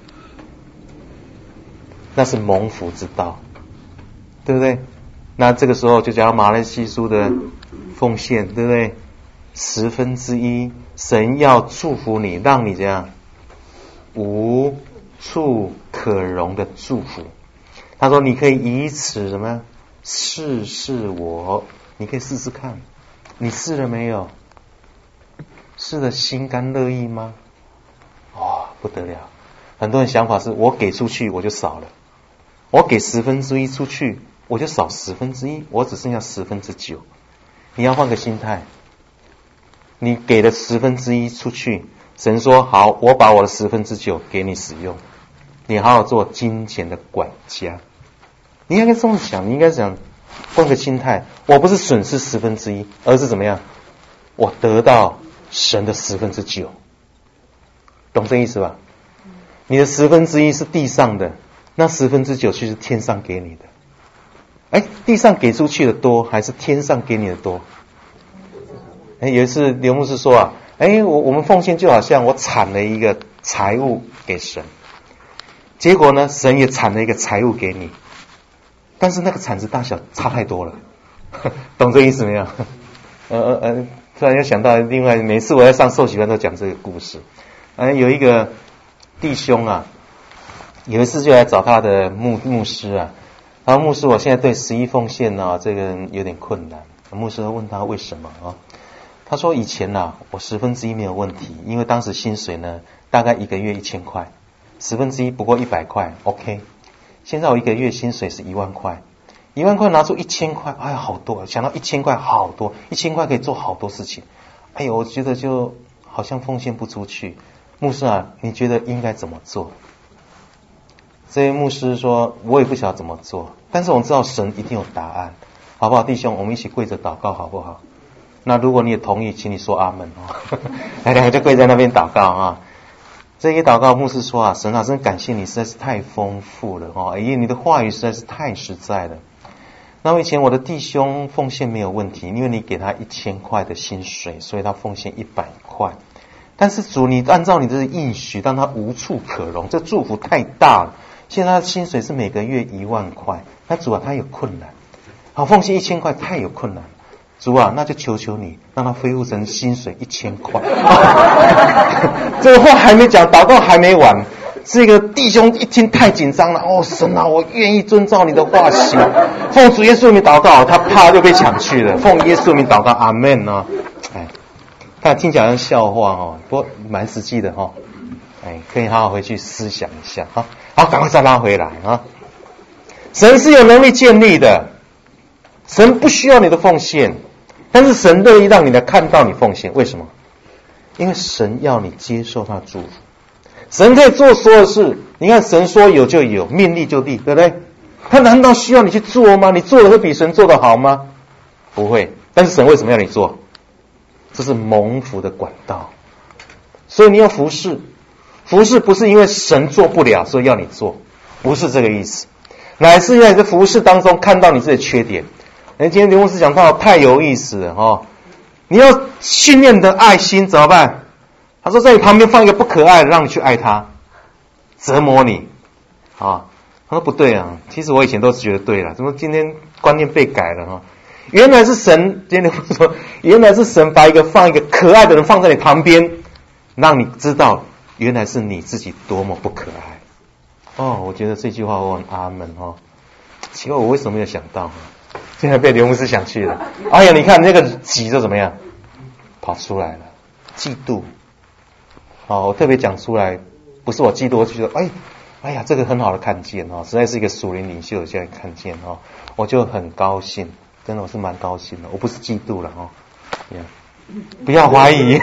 那是蒙福之道，对不对？那这个时候就讲马拉基书的奉献，对不对？十分之一，神要祝福你，让你这样无处可容的祝福。他说你可以以此什么试试我，你可以试试看。你试了没有？试得心甘乐意吗？哇，不得了！很多人想法是我给出去我就少了，我给十分之一出去我就少十分之一，我只剩下十分之九。你要换个心态，你给了十分之一出去，神说好，我把我的十分之九给你使用，你好好做金钱的管家。你应该这么想，你应该想换个心态，我不是损失十分之一，而是怎么样？我得到神的十分之九，懂这意思吧？你的十分之一是地上的，那十分之九就是天上给你的。哎，地上给出去的多，还是天上给你的多？哎，有一次刘牧师说啊，哎，我我们奉献就好像我产了一个财物给神，结果呢，神也产了一个财物给你。但是那个产值大小差太多了，懂这意思没有？呃呃呃，突然又想到另外，每次我在上受洗班都讲这个故事。呃，有一个弟兄啊，有一次就来找他的牧牧师啊，他说牧师，我现在对十一奉献啊，这个有点困难。牧师问他为什么啊？他说以前啊，我十分之一没有问题，因为当时薪水呢大概一个月一千块，十分之一不过一百块 ，OK。现在我一个月薪水是一万块，一万块拿出一千块，哎呀好多，想到一千块好多，一千块可以做好多事情，哎呦我觉得就好像奉献不出去。牧师啊，你觉得应该怎么做？这位牧师说，我也不晓得怎么做，但是我知道神一定有答案，好不好？弟兄，我们一起跪着祷告好不好？那如果你也同意，请你说阿门哦。来，两个就跪在那边祷告啊。这一祷告，牧师说啊，神啊，真感谢你，实在是太丰富了哦，因为你的话语实在是太实在了。那么以前我的弟兄奉献没有问题，因为你给他一千块的薪水，所以他奉献一百块。但是主，你按照你的应许，让他无处可容，这祝福太大了。现在他的薪水是每个月一万块，那主啊，他有困难，好奉献一千块太有困难。主啊，那就求求你，让他恢复成薪水一千块。这个话还没讲，祷告还没完，这个弟兄一听太紧张了，哦，神啊，我愿意遵照你的话行，奉主耶稣名祷告，他怕就被抢去了。奉耶稣名祷告，阿们啊！哎，看听起来像笑话哦，不过蛮实际的哈、哦。哎，可以好好回去思想一下哈。好，赶快再拉回来啊！神是有能力建立的。神不需要你的奉献，但是神乐意让你来看到你奉献。为什么？因为神要你接受他的祝福。神可以做所有事，你看神说有就有，命立就立，对不对？他难道需要你去做吗？你做的会比神做的好吗？不会。但是神为什么要你做？这是蒙福的管道。所以你要服侍，服侍不是因为神做不了所以要你做，不是这个意思，乃是在你的服侍当中看到你自己的缺点。哎，今天刘牧师讲到太有意思了哦！你要训练的爱心怎么办？他说在你旁边放一个不可爱的，让你去爱他，折磨你啊！他说不对啊，其实我以前都是觉得对了，怎么今天观念被改了哈？原来是神，今天刘牧师说，原来是神把一个放一个可爱的人放在你旁边，让你知道原来是你自己多么不可爱。哦，我觉得这句话我很阿门哦。奇怪，我为什么没有想到？现在被刘牧师想去了。哎呀，你看那个己就怎么样跑出来了。 嫉妒。哦，我特别讲出来，不是我嫉妒，我就觉得，哎，哎呀，这个很好的看见哦，实在是一个属灵领袖这样看见哦，我就很高兴，真的我是蛮高兴的，我不是嫉妒了哦， yeah. 不要怀疑，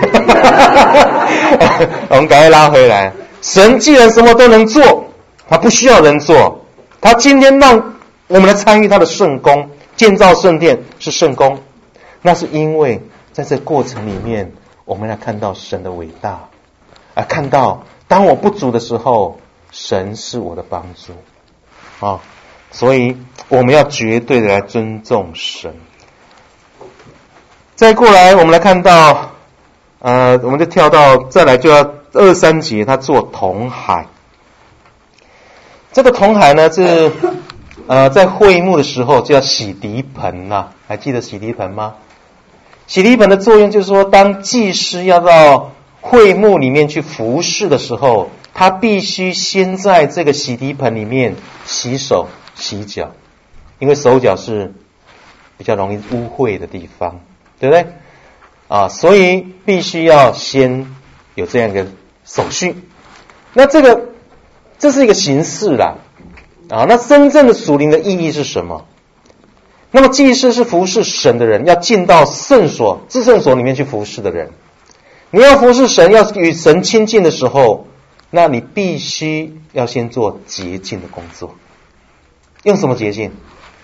我们赶快拉回来。神既然什么都能做，他不需要人做，他今天让我们来参与他的圣工，建造圣殿是圣工，那是因为在这过程里面，我们来看到神的伟大，啊，看到当我不足的时候，神是我的帮助啊，所以我们要绝对的来尊重神。再过来，我们来看到，呃，我们就跳到再来就要二三节，他做铜海。这个铜海呢是呃在会幕的时候就要洗涤盆呐、啊，还记得洗涤盆吗？洗涤盆的作用就是说，当祭司要到会幕里面去服侍的时候，他必须先在这个洗涤盆里面洗手洗脚，因为手脚是比较容易污秽的地方，对不对？啊，所以必须要先有这样一个手续。那这个这是一个形式啦，啊，那真正的属灵的意义是什么？那么祭司是服侍神的人，要进到圣所、至圣所里面去服侍的人。你要服侍神，要与神亲近的时候，那你必须要先做洁净的工作。用什么洁净？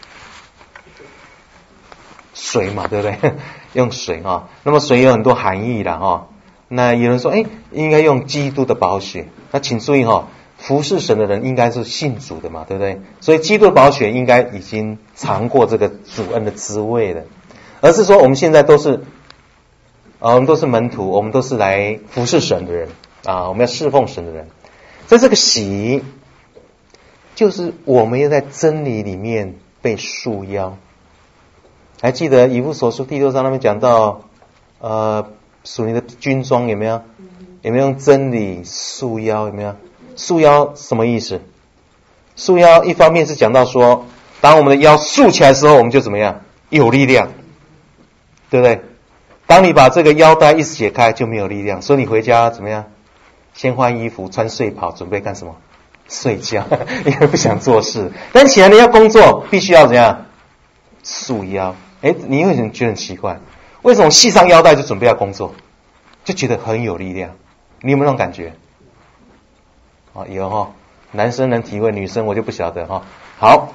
水嘛，对不对？用水啊。那么水有很多含义啦哈。那有人说，哎，应该用基督的宝血。那请注意哈，服侍神的人应该是信主的嘛，对不对？所以基督的宝血应该已经尝过这个主恩的滋味了，而是说我们现在都是，呃，我们都是门徒，我们都是来服侍神的人啊，我们要侍奉神的人。在这个洗，就是我们要在真理里面被束腰。还记得以弗所书第六章那边讲到，呃，属灵的军装有没有？有没有用真理束腰？有没有？束腰什么意思？束腰一方面是讲到说，当我们的腰束起来的时候，我们就怎么样？有力量，对不对？当你把这个腰带一解开，就没有力量，所以你回家怎么样？先换衣服，穿睡袍，准备干什么？睡觉，因为不想做事。但起来你要工作，必须要怎样？束腰。哎，你为什么觉得很奇怪？为什么系上腰带就准备要工作，就觉得很有力量？你有没有那种感觉？啊，有哈，男生能体会，女生我就不晓得哈。好，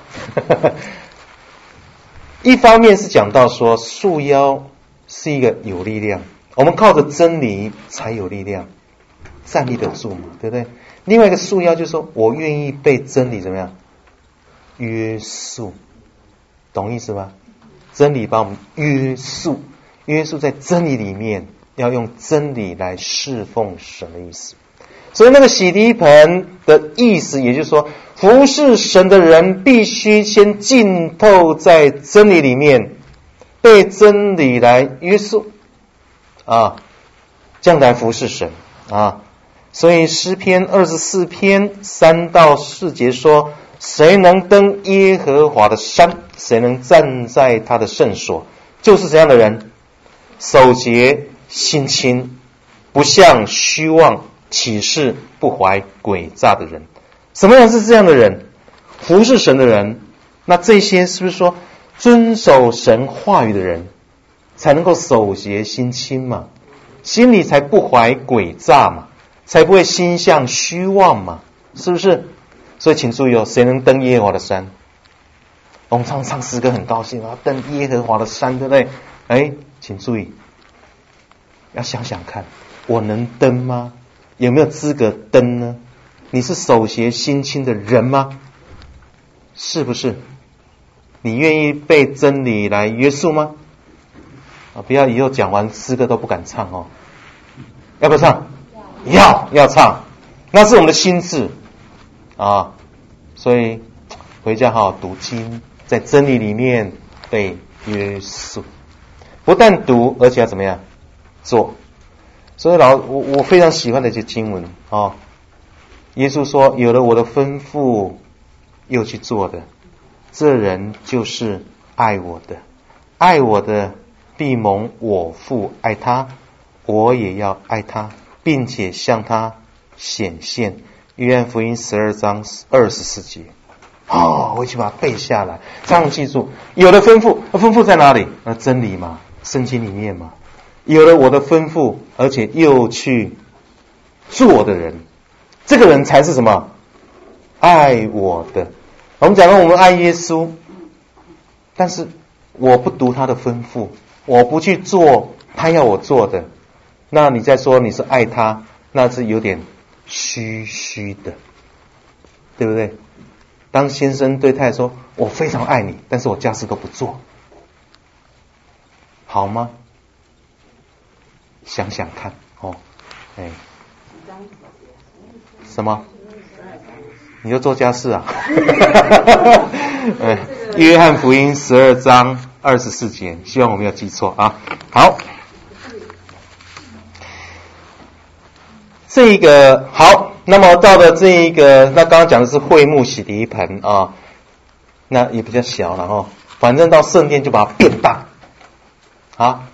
一方面是讲到说束腰是一个有力量，我们靠着真理才有力量，站立得住嘛，对不对？另外一个束腰就是说我愿意被真理怎么样约束，懂意思吗？真理把我们约束，约束在真理里面，要用真理来侍奉神的意思。所以那个洗涤盆的意思，也就是说，服侍神的人必须先浸透在真理里面，被真理来约束啊，这样来服侍神啊。所以诗篇二十四篇三到四节说，谁能登耶和华的山？谁能站在他的圣所？就是这样的人，守节心清，不向虚妄起誓，不怀诡诈的人。什么样是这样的人？服侍神的人。那这些是不是说遵守神话语的人才能够守节心清嘛？心里才不怀诡诈嘛？才不会心向虚妄嘛？是不是？所以请注意哦，谁能登耶和华的山？我们唱唱诗歌很高兴啊，登耶和华的山，对不对？哎，请注意，要想想看，我能登吗？有没有资格登呢？你是守节心清的人吗？是不是？你愿意被真理来约束吗？啊，不要以后讲完诗歌都不敢唱哦。要不要唱？要要唱，那是我们的心志啊。所以回家好好读经，在真理里面被约束，不但读，而且要怎么样做？所以老我我非常喜欢的一些经文啊。耶稣说：“有了我的吩咐，又去做的，这人就是爱我的。爱我的，必蒙我父爱他， 我也要爱他，并且向他显现。约翰福音十二章二十四节。哦，我一起把它背下来，这样记住。有的吩咐，吩咐在哪里？那真理嘛，圣经里面嘛。有了我的吩咐，而且又去做的人，这个人才是什么？爱我的。我们讲到我们爱耶稣，但是我不读他的吩咐，我不去做他要我做的，那你再说你是爱他，那是有点虚虚的，对不对？当先生对太太说我非常爱你，但是我家事都不做，好吗？想想看哦，哎，什么？你就做家事啊？哎，约翰福音十二章二十四节，希望我没有记错啊。好，这个好，那么到了这一个，那刚刚讲的是会幕洗涤盆啊，那也比较小了哦，反正到圣殿就把它变大啊。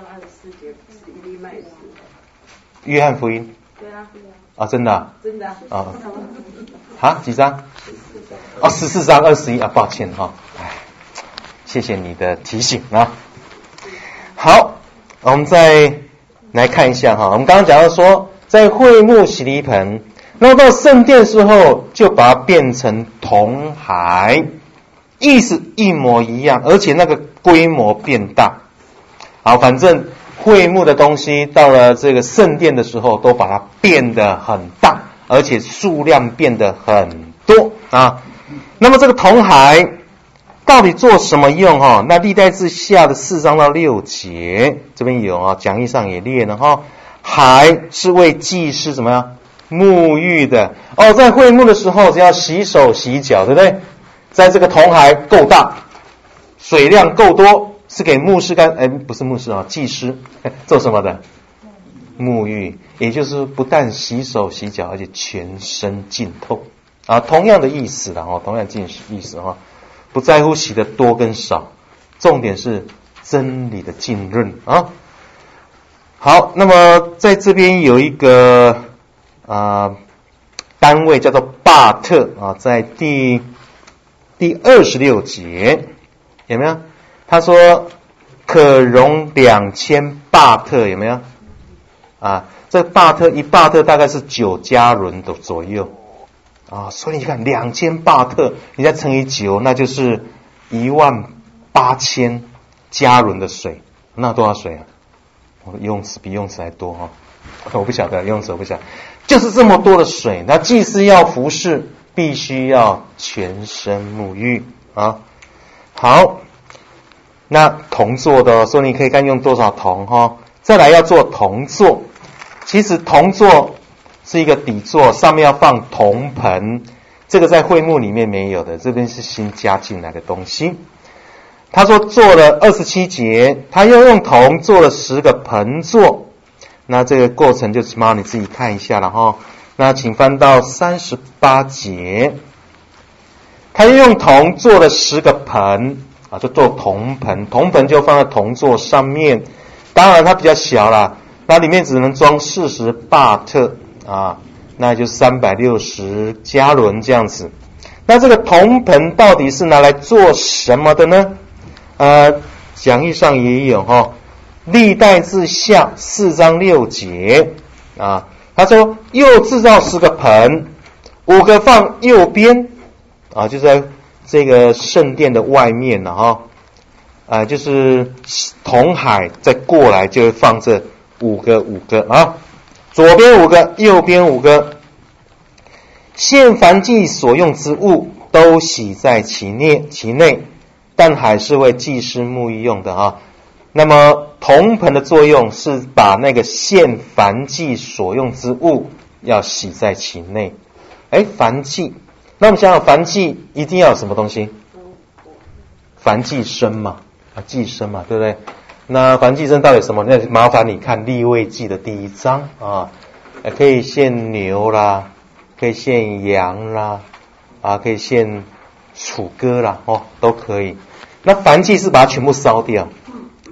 约翰福音，对啊，啊，真的、啊，真的啊，啊，几章？哦，十四章二十一啊，抱歉哈、哦，哎，谢谢你的提醒啊。好，我们再来看一下哈，我们刚刚讲到说，在会幕洗涤盆，那么到圣殿时候就把它变成铜海，意思一模一样，而且那个规模变大。好，反正会幕的东西到了这个圣殿的时候，都把它变得很大，而且数量变得很多啊。那么这个铜海到底做什么用哈？那历代志下的四章到六节这边有啊，讲义上也列了哈。海是为祭司怎么样沐浴的哦，在会幕的时候只要洗手洗脚，对不对？在这个铜海够大，水量够多，是给牧师干，哎，不是牧师啊，祭司做什么的？沐浴，也就是不但洗手洗脚，而且全身浸透啊，同样的意思啦哦，同样的意思哈，不在乎洗的多跟少，重点是真理的浸润啊。好，那么在这边有一个啊、呃、单位叫做巴特啊，在第第二十六节有没有？他说可容两千巴特，有没有？啊，这巴特一巴特大概是九加仑的左右啊，所以你看两千巴特，你再乘以九，那就是一万八千加仑的水，那多少水啊？我游泳池比游泳池还多哈、哦，我不晓得游泳池我不晓得，就是这么多的水。那祭司要服侍，必须要全身沐浴啊。好，那铜做的，所以你可以看用多少铜哈、哦。再来要做铜座，其实铜座是一个底座，上面要放铜盆，这个在会幕里面没有的，这边是新加进来的东西。他说做了二十七节，他又用铜做了十个盆座，那这个过程就起码你自己看一下了哈。那请翻到三十八节，他又用铜做了十个盆啊，就做铜盆，铜盆就放在铜座上面，当然它比较小啦，那里面只能装四十巴特啊，那就三百六十加仑这样子。那这个铜盆到底是拿来做什么的呢？呃，讲义上也有哈、哦，历代志下四章六节啊，他说又制造十个盆，五个放右边啊，就在这个圣殿的外面了哈，啊，就是铜海再过来就会放这五个五个啊，左边五个，右边五个，献燔祭所用之物都洗在其内其内。但还是为祭司沐浴用的啊。那么铜盆的作用是把那个献燔祭所用之物要洗在其内。哎，燔祭，那我们想想燔祭一定要有什么东西？燔祭牲嘛，啊，祭牲嘛，对不对？那燔祭牲到底什么？那麻烦你看利未记的第一章啊，可以献牛啦，可以献羊啦，啊，可以献楚歌啦，哦，都可以。那燔祭是把它全部烧掉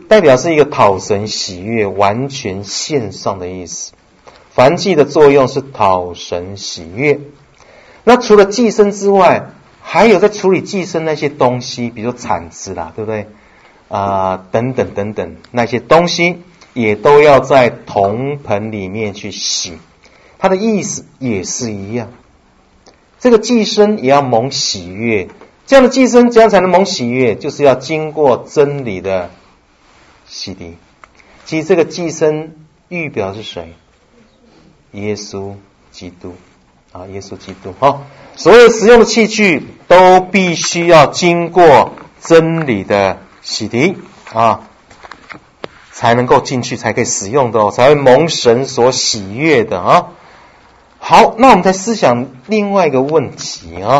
代表是一个讨神喜悦、完全献上的意思。燔祭的作用是讨神喜悦。那除了祭牲之外，还有在处理祭牲那些东西，比如说铲子啦，对不对？啊、呃，等等等等，那些东西也都要在铜盆里面去洗。它的意思也是一样，这个祭牲也要蒙喜悦。这样的祭牲怎样才能蒙喜悦？就是要经过真理的洗涤。其实这个祭牲预表是谁？耶稣基督啊，耶稣基督。好、哦，所有使用的器具都必须要经过真理的洗涤啊，才能够进去，才可以使用的哦，才会蒙神所喜悦的啊。好，那我们再思想另外一个问题啊，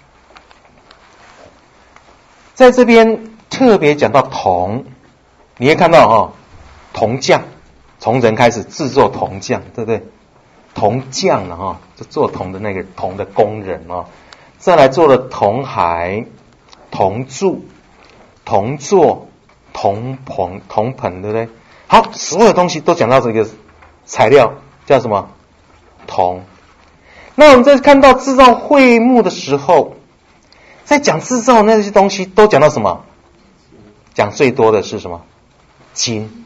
在这边特别讲到铜，你会看到哦，铜匠从人开始制作铜匠，对不对？铜匠了哈，就做铜的那个铜的工人哦，再来做了铜骸、铜柱、铜座、铜盆、铜盆，对不对？好，所有东西都讲到这个材料叫什么？铜。那我们在看到制造会幕的时候，在讲制造那些东西都讲到什么？讲最多的是什么？金，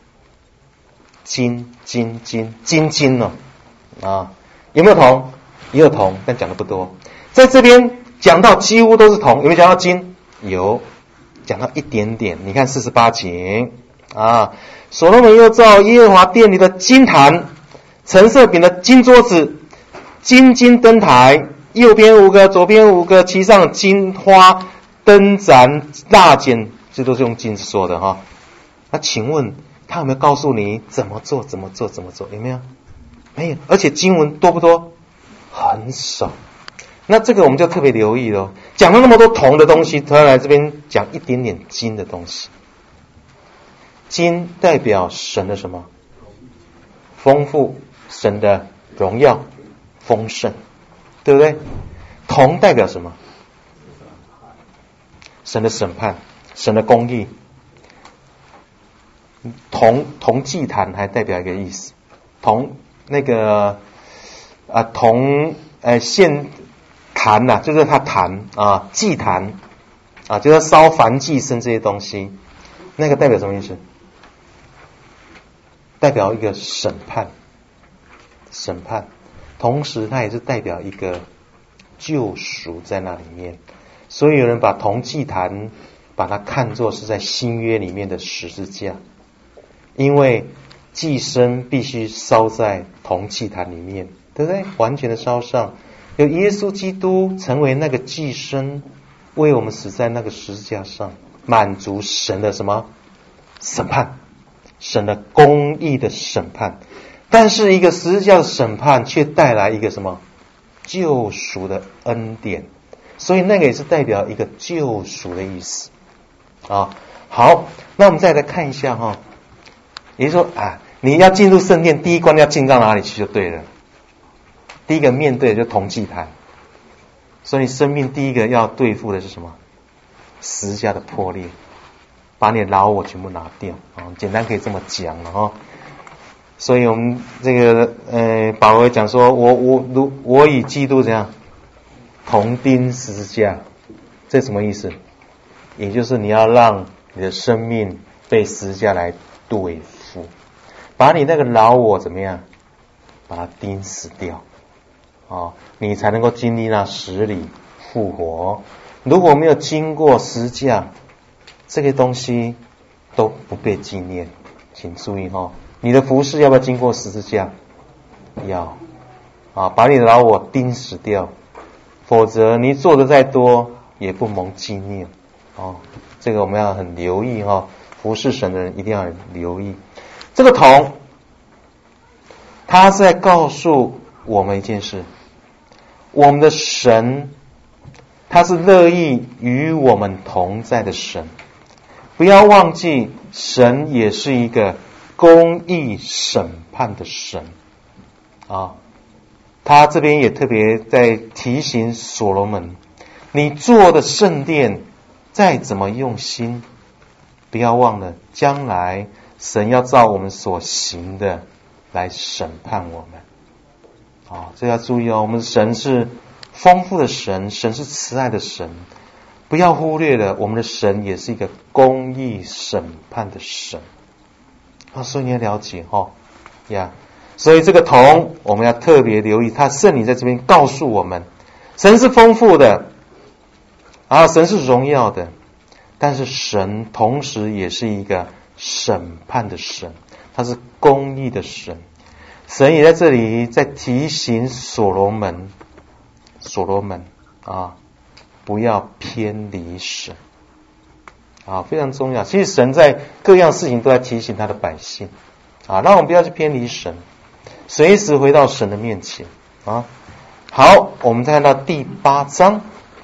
金，金，金，金金呢？啊，有没有铜？也有铜，但讲的不多。在这边讲到几乎都是铜，有没有讲到金？有，讲到一点点。你看四十八节啊，所罗门又造耶和华殿里的金坛、陈设饼的金桌子、金金灯台，右边五个，左边五个，其上金花、灯盏、蜡剪，这都是用金说的哈。那请问他有没有告诉你怎么做？怎么做？怎么做？有没有？没有。而且经文多不多？很少。那这个我们就特别留意咯。讲了那么多铜的东西，他来这边讲一点点金的东西。金代表神的什么？丰富，神的荣耀，丰盛，对不对？铜代表什么？神的审判，神的公义。铜铜祭坛还代表一个意思，铜那个啊铜呃献坛呐、啊，就是它坛啊祭坛啊，就是烧燔祭牲这些东西，那个代表什么意思？代表一个审判，审判，同时它也是代表一个救赎在那里面。所以有人把铜祭坛把它看作是在新约里面的十字架，因为祭牲必须烧在铜祭坛里面，对不对？完全的烧上，有耶稣基督成为那个祭牲，为我们死在那个十字架上，满足神的什么审判，神的公义的审判。但是一个十字架的审判却带来一个什么救赎的恩典，所以那个也是代表一个救赎的意思啊。好，那我们再来看一下哈，也就是说啊，你要进入圣殿，第一关要进到哪里去就对了。第一个面对的就是铜祭坛，所以生命第一个要对付的是什么？十字架的破裂，把你的老我全部拿掉啊，简单可以这么讲了哈。所以我们这个呃，保罗讲说，我我如我与基督怎样同钉十字架，这什么意思？也就是你要让你的生命被十字架来对付，把你那个老我怎么样，把它钉死掉啊、哦，你才能够经历那死里复活。如果没有经过十字架，这个东西都不被纪念。请注意哦，你的服事要不要经过十字架？要啊，把你的老我钉死掉，否则你做的再多也不蒙纪念哦。这个我们要很留意哈、哦，服事神的人一定要留意。这个铜，他是在告诉我们一件事：我们的神，他是乐意与我们同在的神。不要忘记，神也是一个公义审判的神啊。他这边也特别在提醒所罗门，你做的圣殿再怎么用心， 不要忘了，将来神要照我们所行的来审判我们。哦，这要注意哦，我们神是丰富的神，神是慈爱的神，不要忽略了，我们的神也是一个公义审判的神。啊，所以你要了解哦，呀，所以这个铜我们要特别留意，他圣灵在这边告诉我们，神是丰富的，啊，神是荣耀的，但是神同时也是一个审判的神，他是公义的神。神也在这里在提醒所罗门，所罗门啊，不要偏离神啊，非常重要。其实神在各样事情都在提醒他的百姓啊，让我们不要去偏离神，随时回到神的面前啊。好，我们再看到第八章。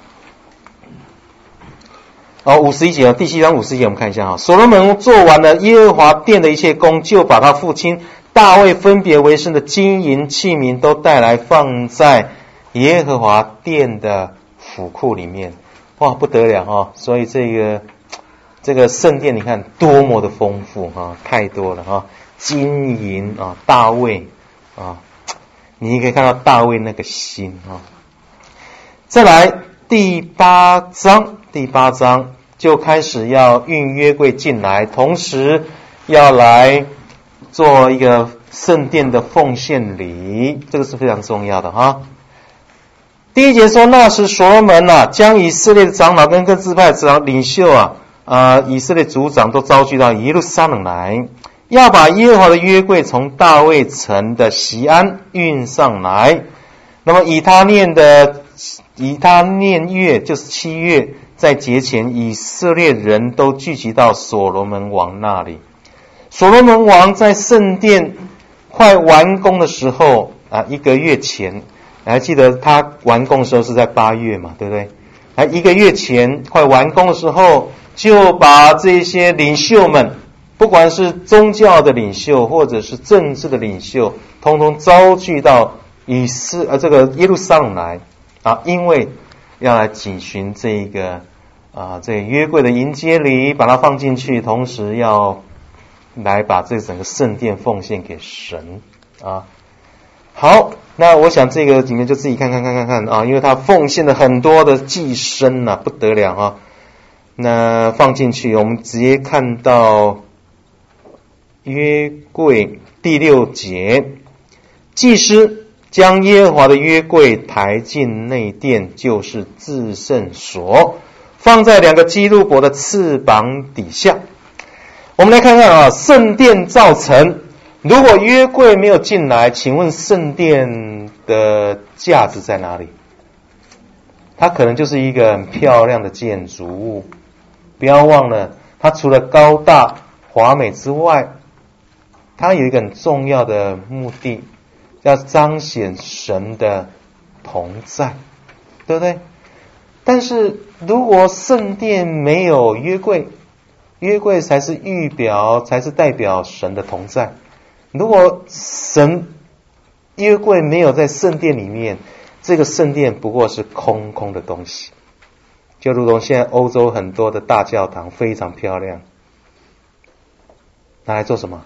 哦，五十一节哦，第七章五十一节，我们看一下啊。所罗门做完了耶和华殿的一切工，就把他父亲大卫分别为圣的金银器皿都带来，放在耶和华殿的府库里面。哇，不得了哦！所以这个这个圣殿，你看多么的丰富哈、啊，太多了哈、啊，金银啊，大卫啊，你可以看到大卫那个心啊。再来第八章，第八章就开始要运约柜进来，同时要来做一个圣殿的奉献礼，这个是非常重要的哈。第一节说，那时所罗门啊，将以色列的长老跟各支派长领袖啊，啊，以色列族长都召聚到耶路撒冷来，要把耶和华的约柜从大卫城的锡安运上来。那么以他念的以他念月，就是七月，在节前，以色列人都聚集到所罗门王那里。所罗门王在圣殿快完工的时候啊，一个月前，还记得他完工的时候是在八月嘛，对不对？啊，一个月前快完工的时候，就把这些领袖们，不管是宗教的领袖或者是政治的领袖，通通召聚到以斯呃这个耶路撒冷来啊，因为要来举行这一个啊这个约柜的迎接礼，把它放进去，同时要来把这整个圣殿奉献给神啊。好，那我想这个里面就自己看看看看看啊，因为他奉献了很多的祭牲啊，不得了啊。那放进去，我们直接看到约柜第六节，祭司将耶和华的约柜抬进内殿，就是至圣所，放在两个基路伯的翅膀底下。我们来看看啊，圣殿造成，如果约柜没有进来，请问圣殿的价值在哪里？它可能就是一个很漂亮的建筑物，不要忘了，它除了高大华美之外，它有一个很重要的目的，要彰显神的同在，对不对？但是如果圣殿没有约柜，约柜才是预表，才是代表神的同在。如果神约柜没有在圣殿里面，这个圣殿不过是空空的东西，就如同现在欧洲很多的大教堂非常漂亮，拿来做什么？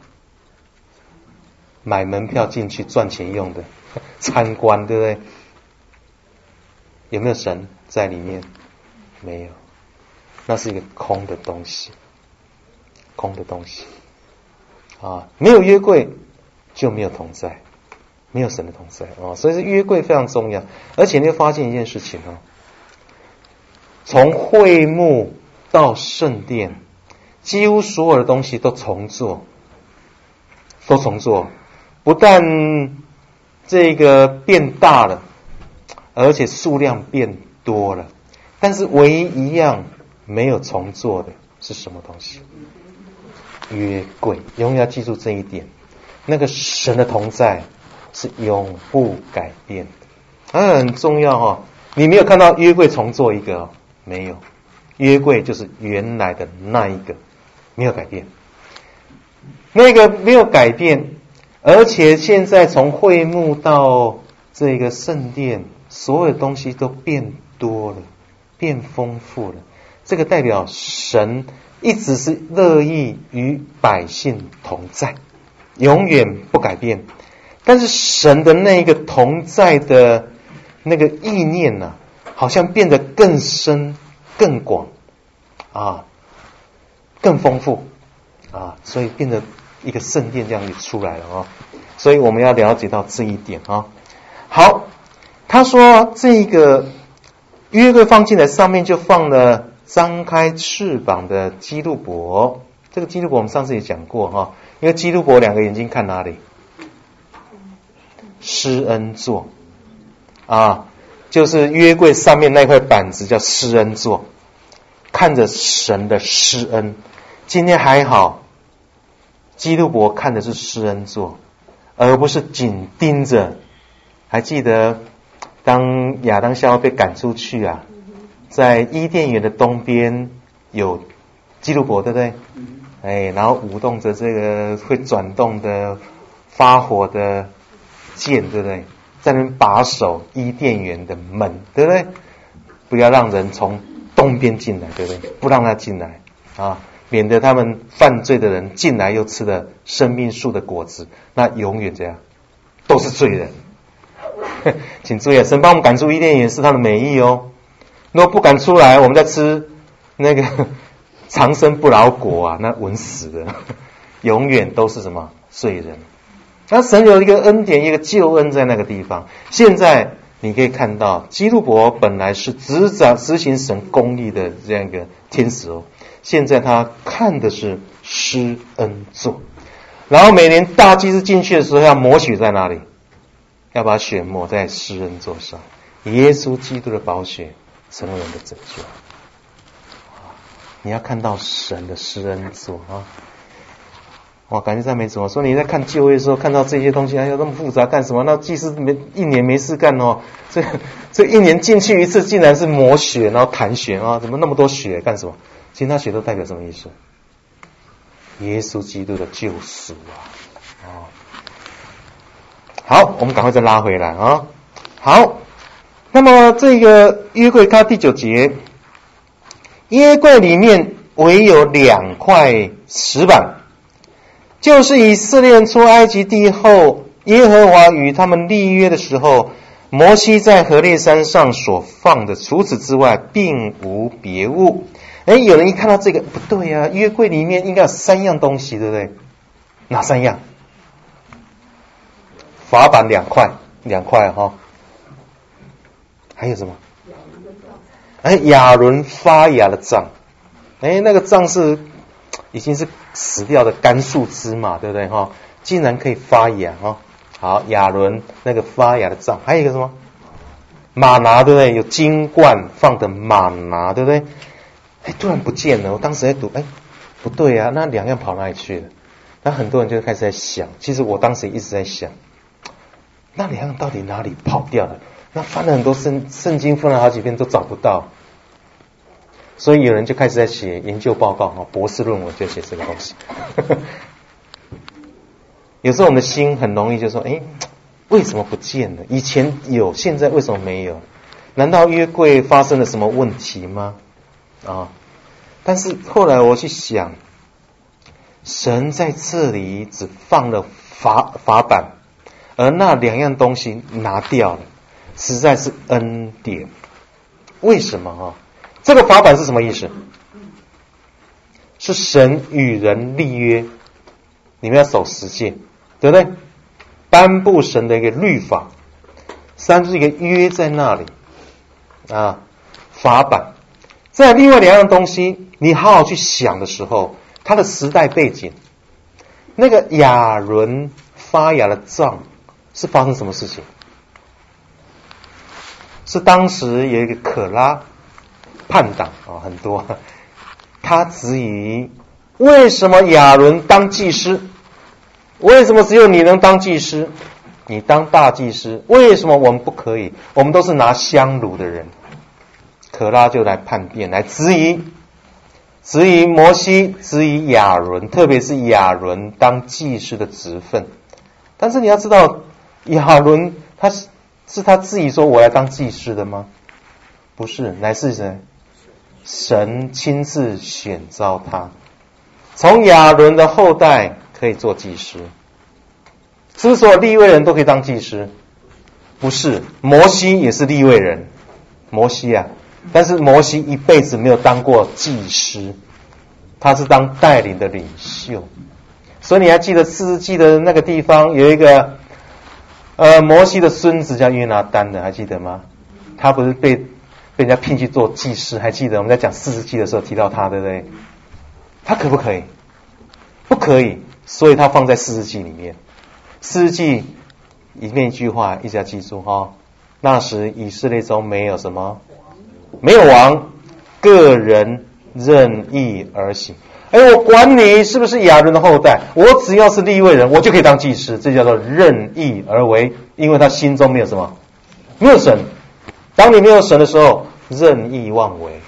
买门票进去赚钱用的，参观，对不对？有没有神在里面？没有，那是一个空的东西，空的东西啊！没有约柜就没有同在，没有神的同在哦。所以是约柜非常重要。而且你会发现一件事情哦，从会幕到圣殿，几乎所有的东西都重做，都重做。不但这个变大了，而且数量变多了，但是唯一一样没有重做的是什么东西？约柜。永远要记住这一点，那个神的同在是永不改变的，啊，很重要哦。你没有看到约柜重做一个哦，没有，约柜就是原来的那一个，没有改变，那个没有改变。而且现在从会幕到这个圣殿，所有东西都变多了，变丰富了。这个代表神一直是乐意与百姓同在，永远不改变。但是神的那个同在的那个意念呢、啊，好像变得更深、更广啊，更丰富啊，所以变得一个圣殿这样子出来了啊。所以我们要了解到这一点啊。好，他说这个约柜放进来，上面就放了张开翅膀的基路伯。这个基路伯我们上次也讲过哈，因为基路伯两个眼睛看哪里？施恩座啊，就是约柜上面那块板子叫施恩座，看着神的施恩。今天还好，基路伯看的是施恩座，而不是紧盯着。还记得当亚当夏娃被赶出去啊，在伊甸园的东边有基路伯，对不对？哎，然后舞动着这个会转动的发火的剑，对不对？在那边把守伊甸园的门，对不对？不要让人从东边进来，对不对？不让他进来啊，免得他们犯罪的人进来又吃了生命树的果子，那永远这样都是罪人。请注意，神把我们赶出伊甸园是他的美意哦。如果不赶出来，我们再吃那个长生不老果啊，那稳死的，永远都是什么罪人。那神有一个恩典，一个救恩在那个地方。现在你可以看到，基路伯本来是执掌执行神公义的这样一个天使哦，现在他看的是施恩座。然后每年大祭司进去的时候要抹血在哪里？要把血抹在施恩座上，耶稣基督的宝血成为人的拯救。你要看到神的施恩座啊！哇，感觉上没怎么说。你在看旧约的时候，看到这些东西，哎呦，那么复杂干什么？那祭司没一年没事干哦，这这一年进去一次，竟然是抹血，然后弹血啊！怎么那么多血？干什么？其实那血都代表什么意思？耶稣基督的救赎啊！啊，好，我们赶快再拉回来啊！好，那么这个约柜它第九节，约柜里面唯有两块石板。就是以色列人出埃及地后，耶和华与他们立约的时候，摩西在何烈山上所放的，除此之外并无别物。哎，有人一看到这个不对啊，约柜里面应该有三样东西，对不对？哪三样？法版两块，两块哈、哦。还有什么？哎，亚伦发芽的杖，哎，那个杖是已经是死掉的干树枝嘛，对不对哈？竟然可以发芽哈！好，亚伦那个发芽的杖，还有一个什么？玛拿，对不对？有金冠放的玛拿，对不对？哎，突然不见了。我当时在读，哎，不对啊，那两样跑哪里去了？那很多人就开始在想，其实我当时也一直在想，那两样到底哪里跑掉了？那翻了很多圣圣经，翻了好几遍都找不到。所以有人就开始在写研究报告，博士论文就写这个东西。有时候我们的心很容易就说，哎，为什么不见了？以前有，现在为什么没有？难道约柜发生了什么问题吗？啊！但是后来我去想，神在这里只放了法法版，而那两样东西拿掉了，实在是恩典。为什么啊？这个法版是什么意思？是神与人立约，你们要守十诫，对不对？颁布神的一个律法，三是一个约在那里啊，法版。在另外两样东西，你好好去想的时候，它的时代背景，那个亚伦发芽的杖是发生什么事情？是当时有一个可拉叛党啊，很多，他质疑为什么亚伦当祭司，为什么只有你能当祭司，你当大祭司，为什么我们不可以？我们都是拿香炉的人。可拉就来叛变，来质疑，质疑摩西，质疑亚伦，特别是亚伦当祭司的职分。但是你要知道，亚伦他是是他自己说我来当祭司的吗？不是，乃是谁？神亲自选召他， 从亚伦的后代可以做祭司，是不是所有利未人都可以当祭司？不是，摩西也是利未人，摩西啊，但是摩西一辈子没有当过祭司，他是当带领的领袖。所以你还记得四世纪的那个地方有一个呃摩西的孙子叫约拿单的，还记得吗？他不是被被人家聘去做祭司，还记得我们在讲四世纪的时候提到他，对不对？他可不可以？不可以，所以他放在四世纪里面。四世纪里面一句话一直要记住哈、哦，那时以色列中没有什么，没有王，个人任意而行。哎，我管你是不是亚伦的后代，我只要是利未人，我就可以当祭司，这叫做任意而为，因为他心中没有什么，没有神。当你没有神的时候，任意妄为。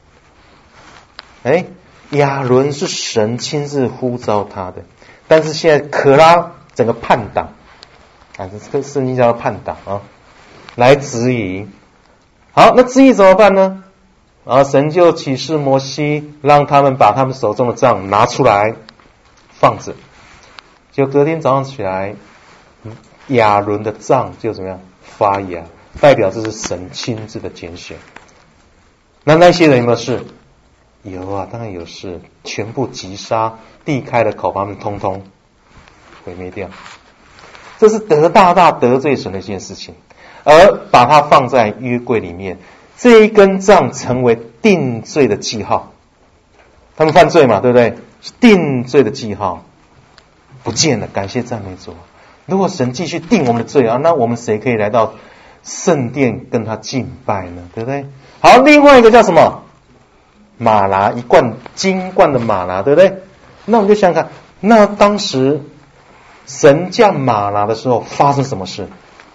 哎，亚伦是神亲自呼召他的，但是现在可拉整个叛党啊，这个圣经叫做叛党啊，来质疑。好，那质疑怎么办呢？然后神就启示摩西，让他们把他们手中的杖拿出来放着。就隔天早上起来，亚伦的杖就怎么样发芽，代表这是神亲自的拣选。那那些人有没有事？有啊，当然有事，全部击杀，地开了口，把他们通通毁灭掉。这是得大大得罪神的一件事情，而把它放在约柜里面。这一根杖成为定罪的记号，他们犯罪嘛，对不对？定罪的记号不见了，感谢赞美主。如果神继续定我们的罪啊，那我们谁可以来到圣殿跟他敬拜呢？对不对？好，另外一个叫什么？玛拿，一罐金罐的玛拿，对不对？那我们就想想看，那当时神降玛拿的时候发生什么事？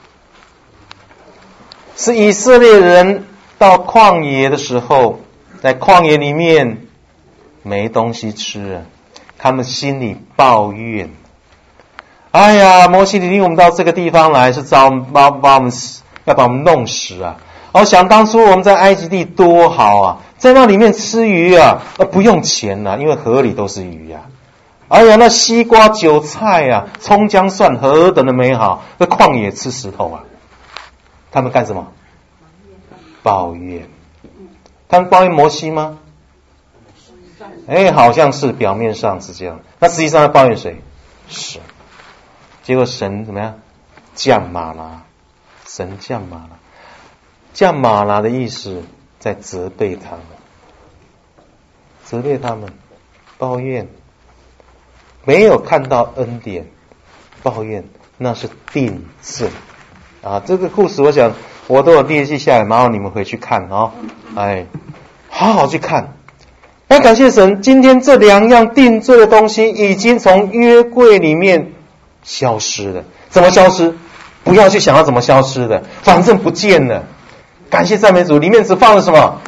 是以色列人到旷野的时候，在旷野里面没东西吃啊，他们心里抱怨。哎呀，摩西你领我们到这个地方来，是找把把我们要把我们弄死啊！哦，想当初我们在埃及地多好啊，在那里面吃鱼啊，呃不用钱啊，因为河里都是鱼啊。哎呀，那西瓜、韭菜啊，葱姜蒜何等的美好，那旷野吃石头啊！他们干什么？抱怨。他们抱怨摩西吗？哎，好像是表面上是这样，那实际上在抱怨谁？神。结果神怎么样？降玛拿。神降玛拿。降玛拿的意思在责备他们，责备他们，抱怨，没有看到恩典，抱怨，那是定罪啊！这个故事我想我都有列记下来，麻烦你们回去看哦。哎，好好去看。那感谢神，今天这两样定罪的东西已经从约柜里面消失了。怎么消失？不要去想要怎么消失的，反正不见了。感谢赞美主，里面只放了什么？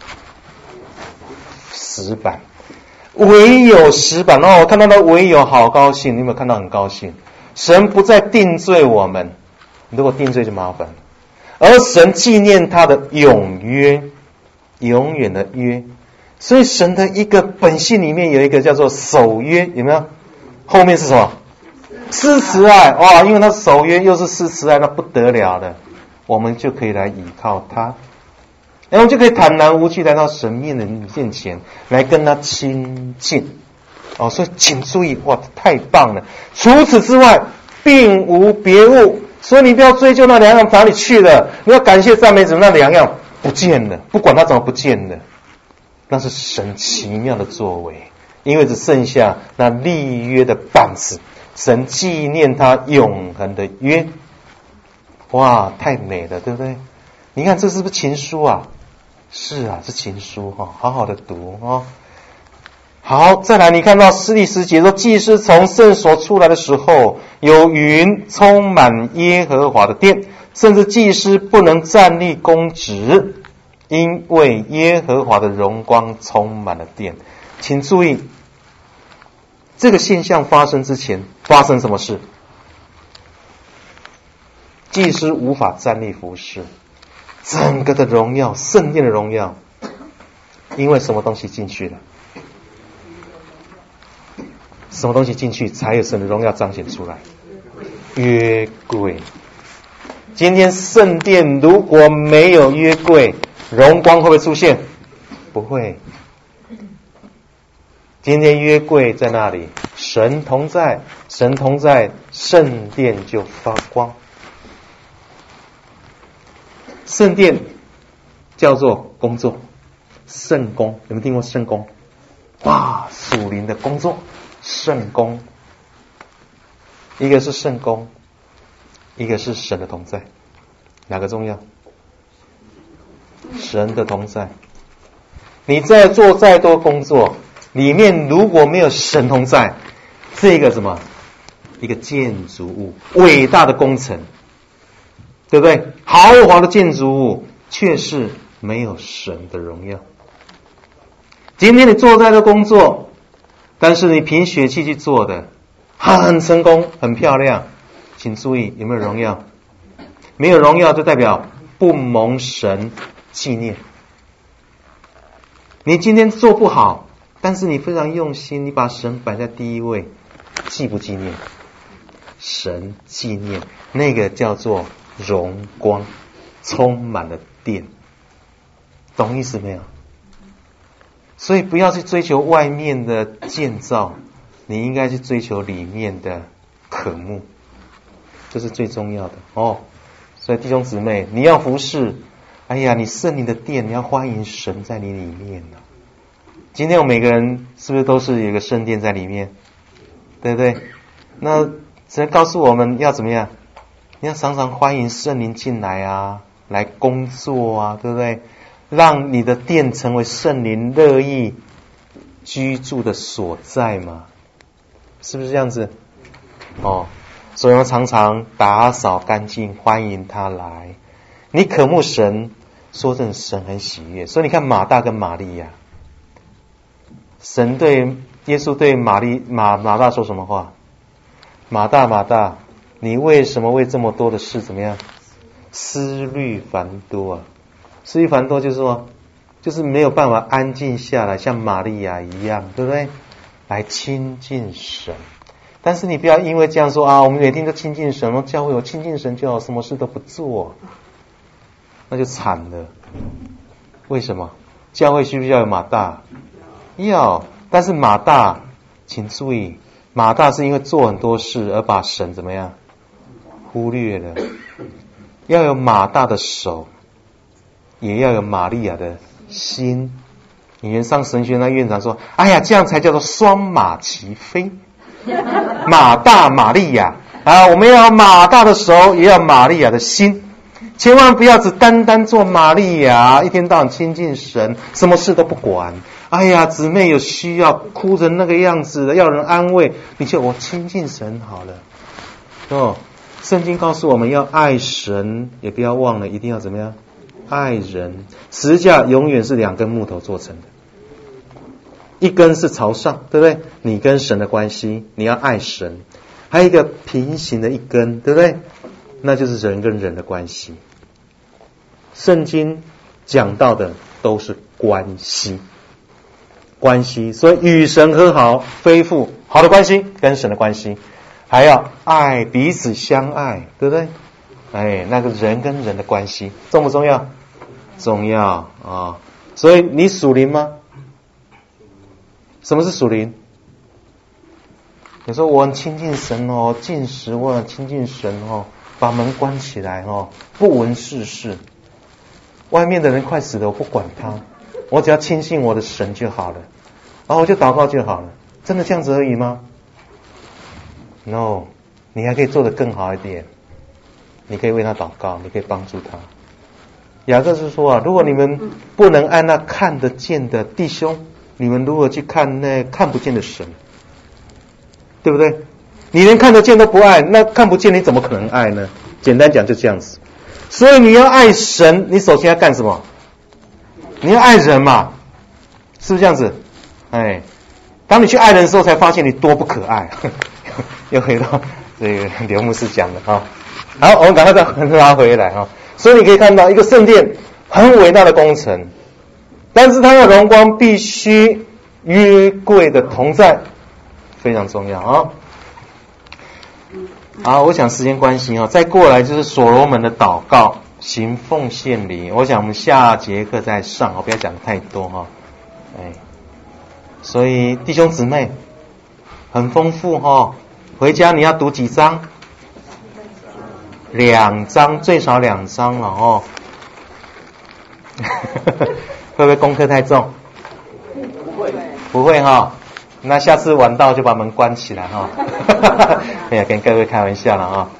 石板，唯有石板哦！我看到了唯有，好高兴！你有没有看到很高兴？神不再定罪我们，如果定罪就麻烦。而神纪念他的永约，永远的约。所以神的一个本性里面有一个叫做守约，有没有？后面是什么？施慈爱，哇！因为他守约又是施慈爱，那不得了了。我们就可以来倚靠他，然后就可以坦然无惧来到神面的面前，来跟他亲近。哦，所以请注意，哇，太棒了！除此之外，并无别物。所以你不要追究那两样哪里去了，你要感谢赞美主，那两样不见了，不管它怎么不见了，那是神奇妙的作为，因为只剩下那立约的板子，神纪念他永恒的约。哇，太美了，对不对？你看这是不是情书啊？是啊，是情书哈、哦，好好的读哦。好，再来，你看到诗第十节说，祭司从圣所出来的时候，有云充满耶和华的殿，甚至祭司不能站立供职，因为耶和华的荣光充满了殿。请注意，这个现象发生之前发生什么事？祭司无法站立服侍，整个的荣耀，圣殿的荣耀，因为什么东西进去了？ 什么东西进去才有神的荣耀彰显出来？约柜。今天圣殿如果没有约柜，荣光会不会出现？不会。今天约柜在那里，神同在，神同在，圣殿就发光。圣殿叫做工作，圣工，有没有听过圣工？哇，属灵的工作，圣工。一个是圣工，一个是神的同在，哪个重要？神的同在。你在做再多工作，里面如果没有神同在，这个什么？一个建筑物，伟大的工程，对不对？豪华的建筑物，却是没有神的荣耀。今天你做再多工作，但是你凭血气去做的，很成功，很漂亮，请注意有没有荣耀？没有荣耀就代表不蒙神纪念。你今天做不好，但是你非常用心，你把神摆在第一位，纪不纪念？神纪念，那个叫做荣光，充满了殿，懂意思没有？所以不要去追求外面的建造，你应该去追求里面的渴慕，这是最重要的哦。所以弟兄姊妹，你要服侍，哎呀，你圣灵的殿，你要欢迎神在你里面呢、啊。今天我们每个人是不是都是有一个圣殿在里面？对不对？那神告诉我们要怎么样？你要常常欢迎圣灵进来啊，来工作啊，对不对？让你的殿成为圣灵乐意居住的所在嘛，是不是这样子？哦，所以我们常常打扫干净，欢迎他来。你渴慕神，说真的，神很喜悦。所以你看马大跟玛利亚，神对耶稣对玛利马马大说什么话？马大马大，你为什么为这么多的事怎么样？思虑繁多啊！思虑繁多就是说，就是没有办法安静下来，像玛利亚一样，对不对？来亲近神。但是你不要因为这样说啊，我们每天都亲近神，教会有亲近神就好，什么事都不做，那就惨了。为什么？教会需不需要有马大？要，但是马大，请注意，马大是因为做很多事而把神怎么样忽略了。要有马大的手，也要有玛利亚的心。以前上神学那院长说，哎呀，这样才叫做双马齐飞。马大玛利亚啊，我们要马大的手，也要玛利亚的心。千万不要只单单做玛利亚，一天到晚亲近神，什么事都不管。哎呀，姊妹有需要，哭成那个样子的，要人安慰，你就我亲近神好了。哦，圣经告诉我们要爱神，也不要忘了一定要怎么样？爱人。十字架永远是两根木头做成的，一根是朝上，对不对？你跟神的关系，你要爱神。还有一个平行的一根，对不对？那就是人跟人的关系。圣经讲到的都是关系，关系。所以与神和好，恢复好的关系，跟神的关系，还要爱，彼此相爱，对不对？哎，那个人跟人的关系重不重要？重要啊、哦！所以你属灵吗？什么是属灵？你说我很亲近神哦，进食我很亲近神哦，把门关起来哦，不闻世事。外面的人快死了，我不管他，我只要亲近我的神就好了，然后我就祷告就好了。真的这样子而已吗 ？No， 你还可以做得更好一点。你可以为他祷告，你可以帮助他。雅各是说啊，如果你们不能爱那看得见的弟兄，你们如何去看那看不见的神？对不对？你连看得见都不爱，那看不见你怎么可能爱呢？简单讲就这样子。所以你要爱神，你首先要干什么？你要爱人嘛，是不是这样子？哎，当你去爱人的时候，才发现你多不可爱。又回到这个刘牧师讲的啊。好，我们赶快再拉回来啊。所以你可以看到一个圣殿很伟大的工程，但是它的荣光必须约柜的同在， 非常重要啊。好，我想时间关系哦，再过来就是所罗门的祷告，行奉献礼。我想我们下节课再上，我不要讲太多哈。哎，所以弟兄姊妹很丰富哈，回家你要读几章？两章，最少两章了哦。会不会功课太重？ 不会， 不会哈。那下次晚到就把门关起来哈。哎呀，跟各位开玩笑了哈。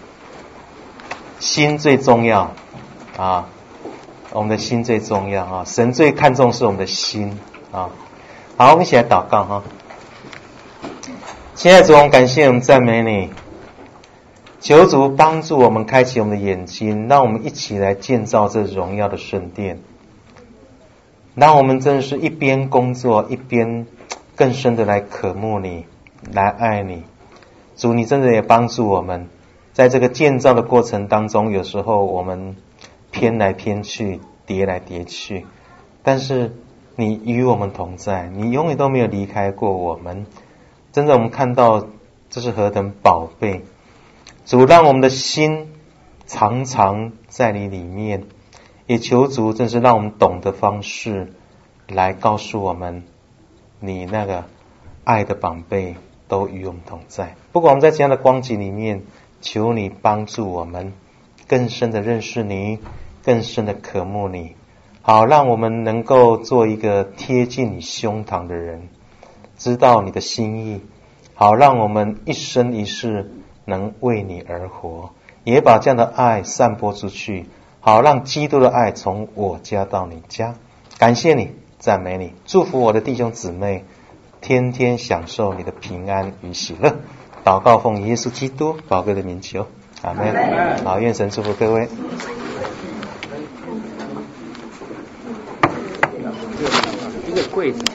心最重要啊，我们的心最重要啊，神最看重是我们的心啊。好，我们一起来祷告哈。亲爱的主，我们感谢我们赞美你，求主帮助我们开启我们的眼睛，让我们一起来建造这荣耀的圣殿，让我们真的是一边工作一边更深的来渴慕你，来爱你。主，你真的也帮助我们，在这个建造的过程当中，有时候我们偏来偏去，跌来跌去，但是你与我们同在，你永远都没有离开过我们。真的，我们看到这是何等宝贝。主，让我们的心常常在你里面，也求主真是让我们懂的方式来告诉我们你那个爱的宝贝都与我们同在。不管我们在这样的光景里面，求你帮助我们更深的认识你，更深的渴慕你，好让我们能够做一个贴近你胸膛的人，知道你的心意，好让我们一生一世能为你而活，也把这样的爱散播出去，好让基督的爱从我家到你家。感谢你，赞美你，祝福我的弟兄姊妹天天享受你的平安与喜乐。祷告奉耶稣基督宝贵的名求，阿们。好，愿神祝福各位。 一个柜子。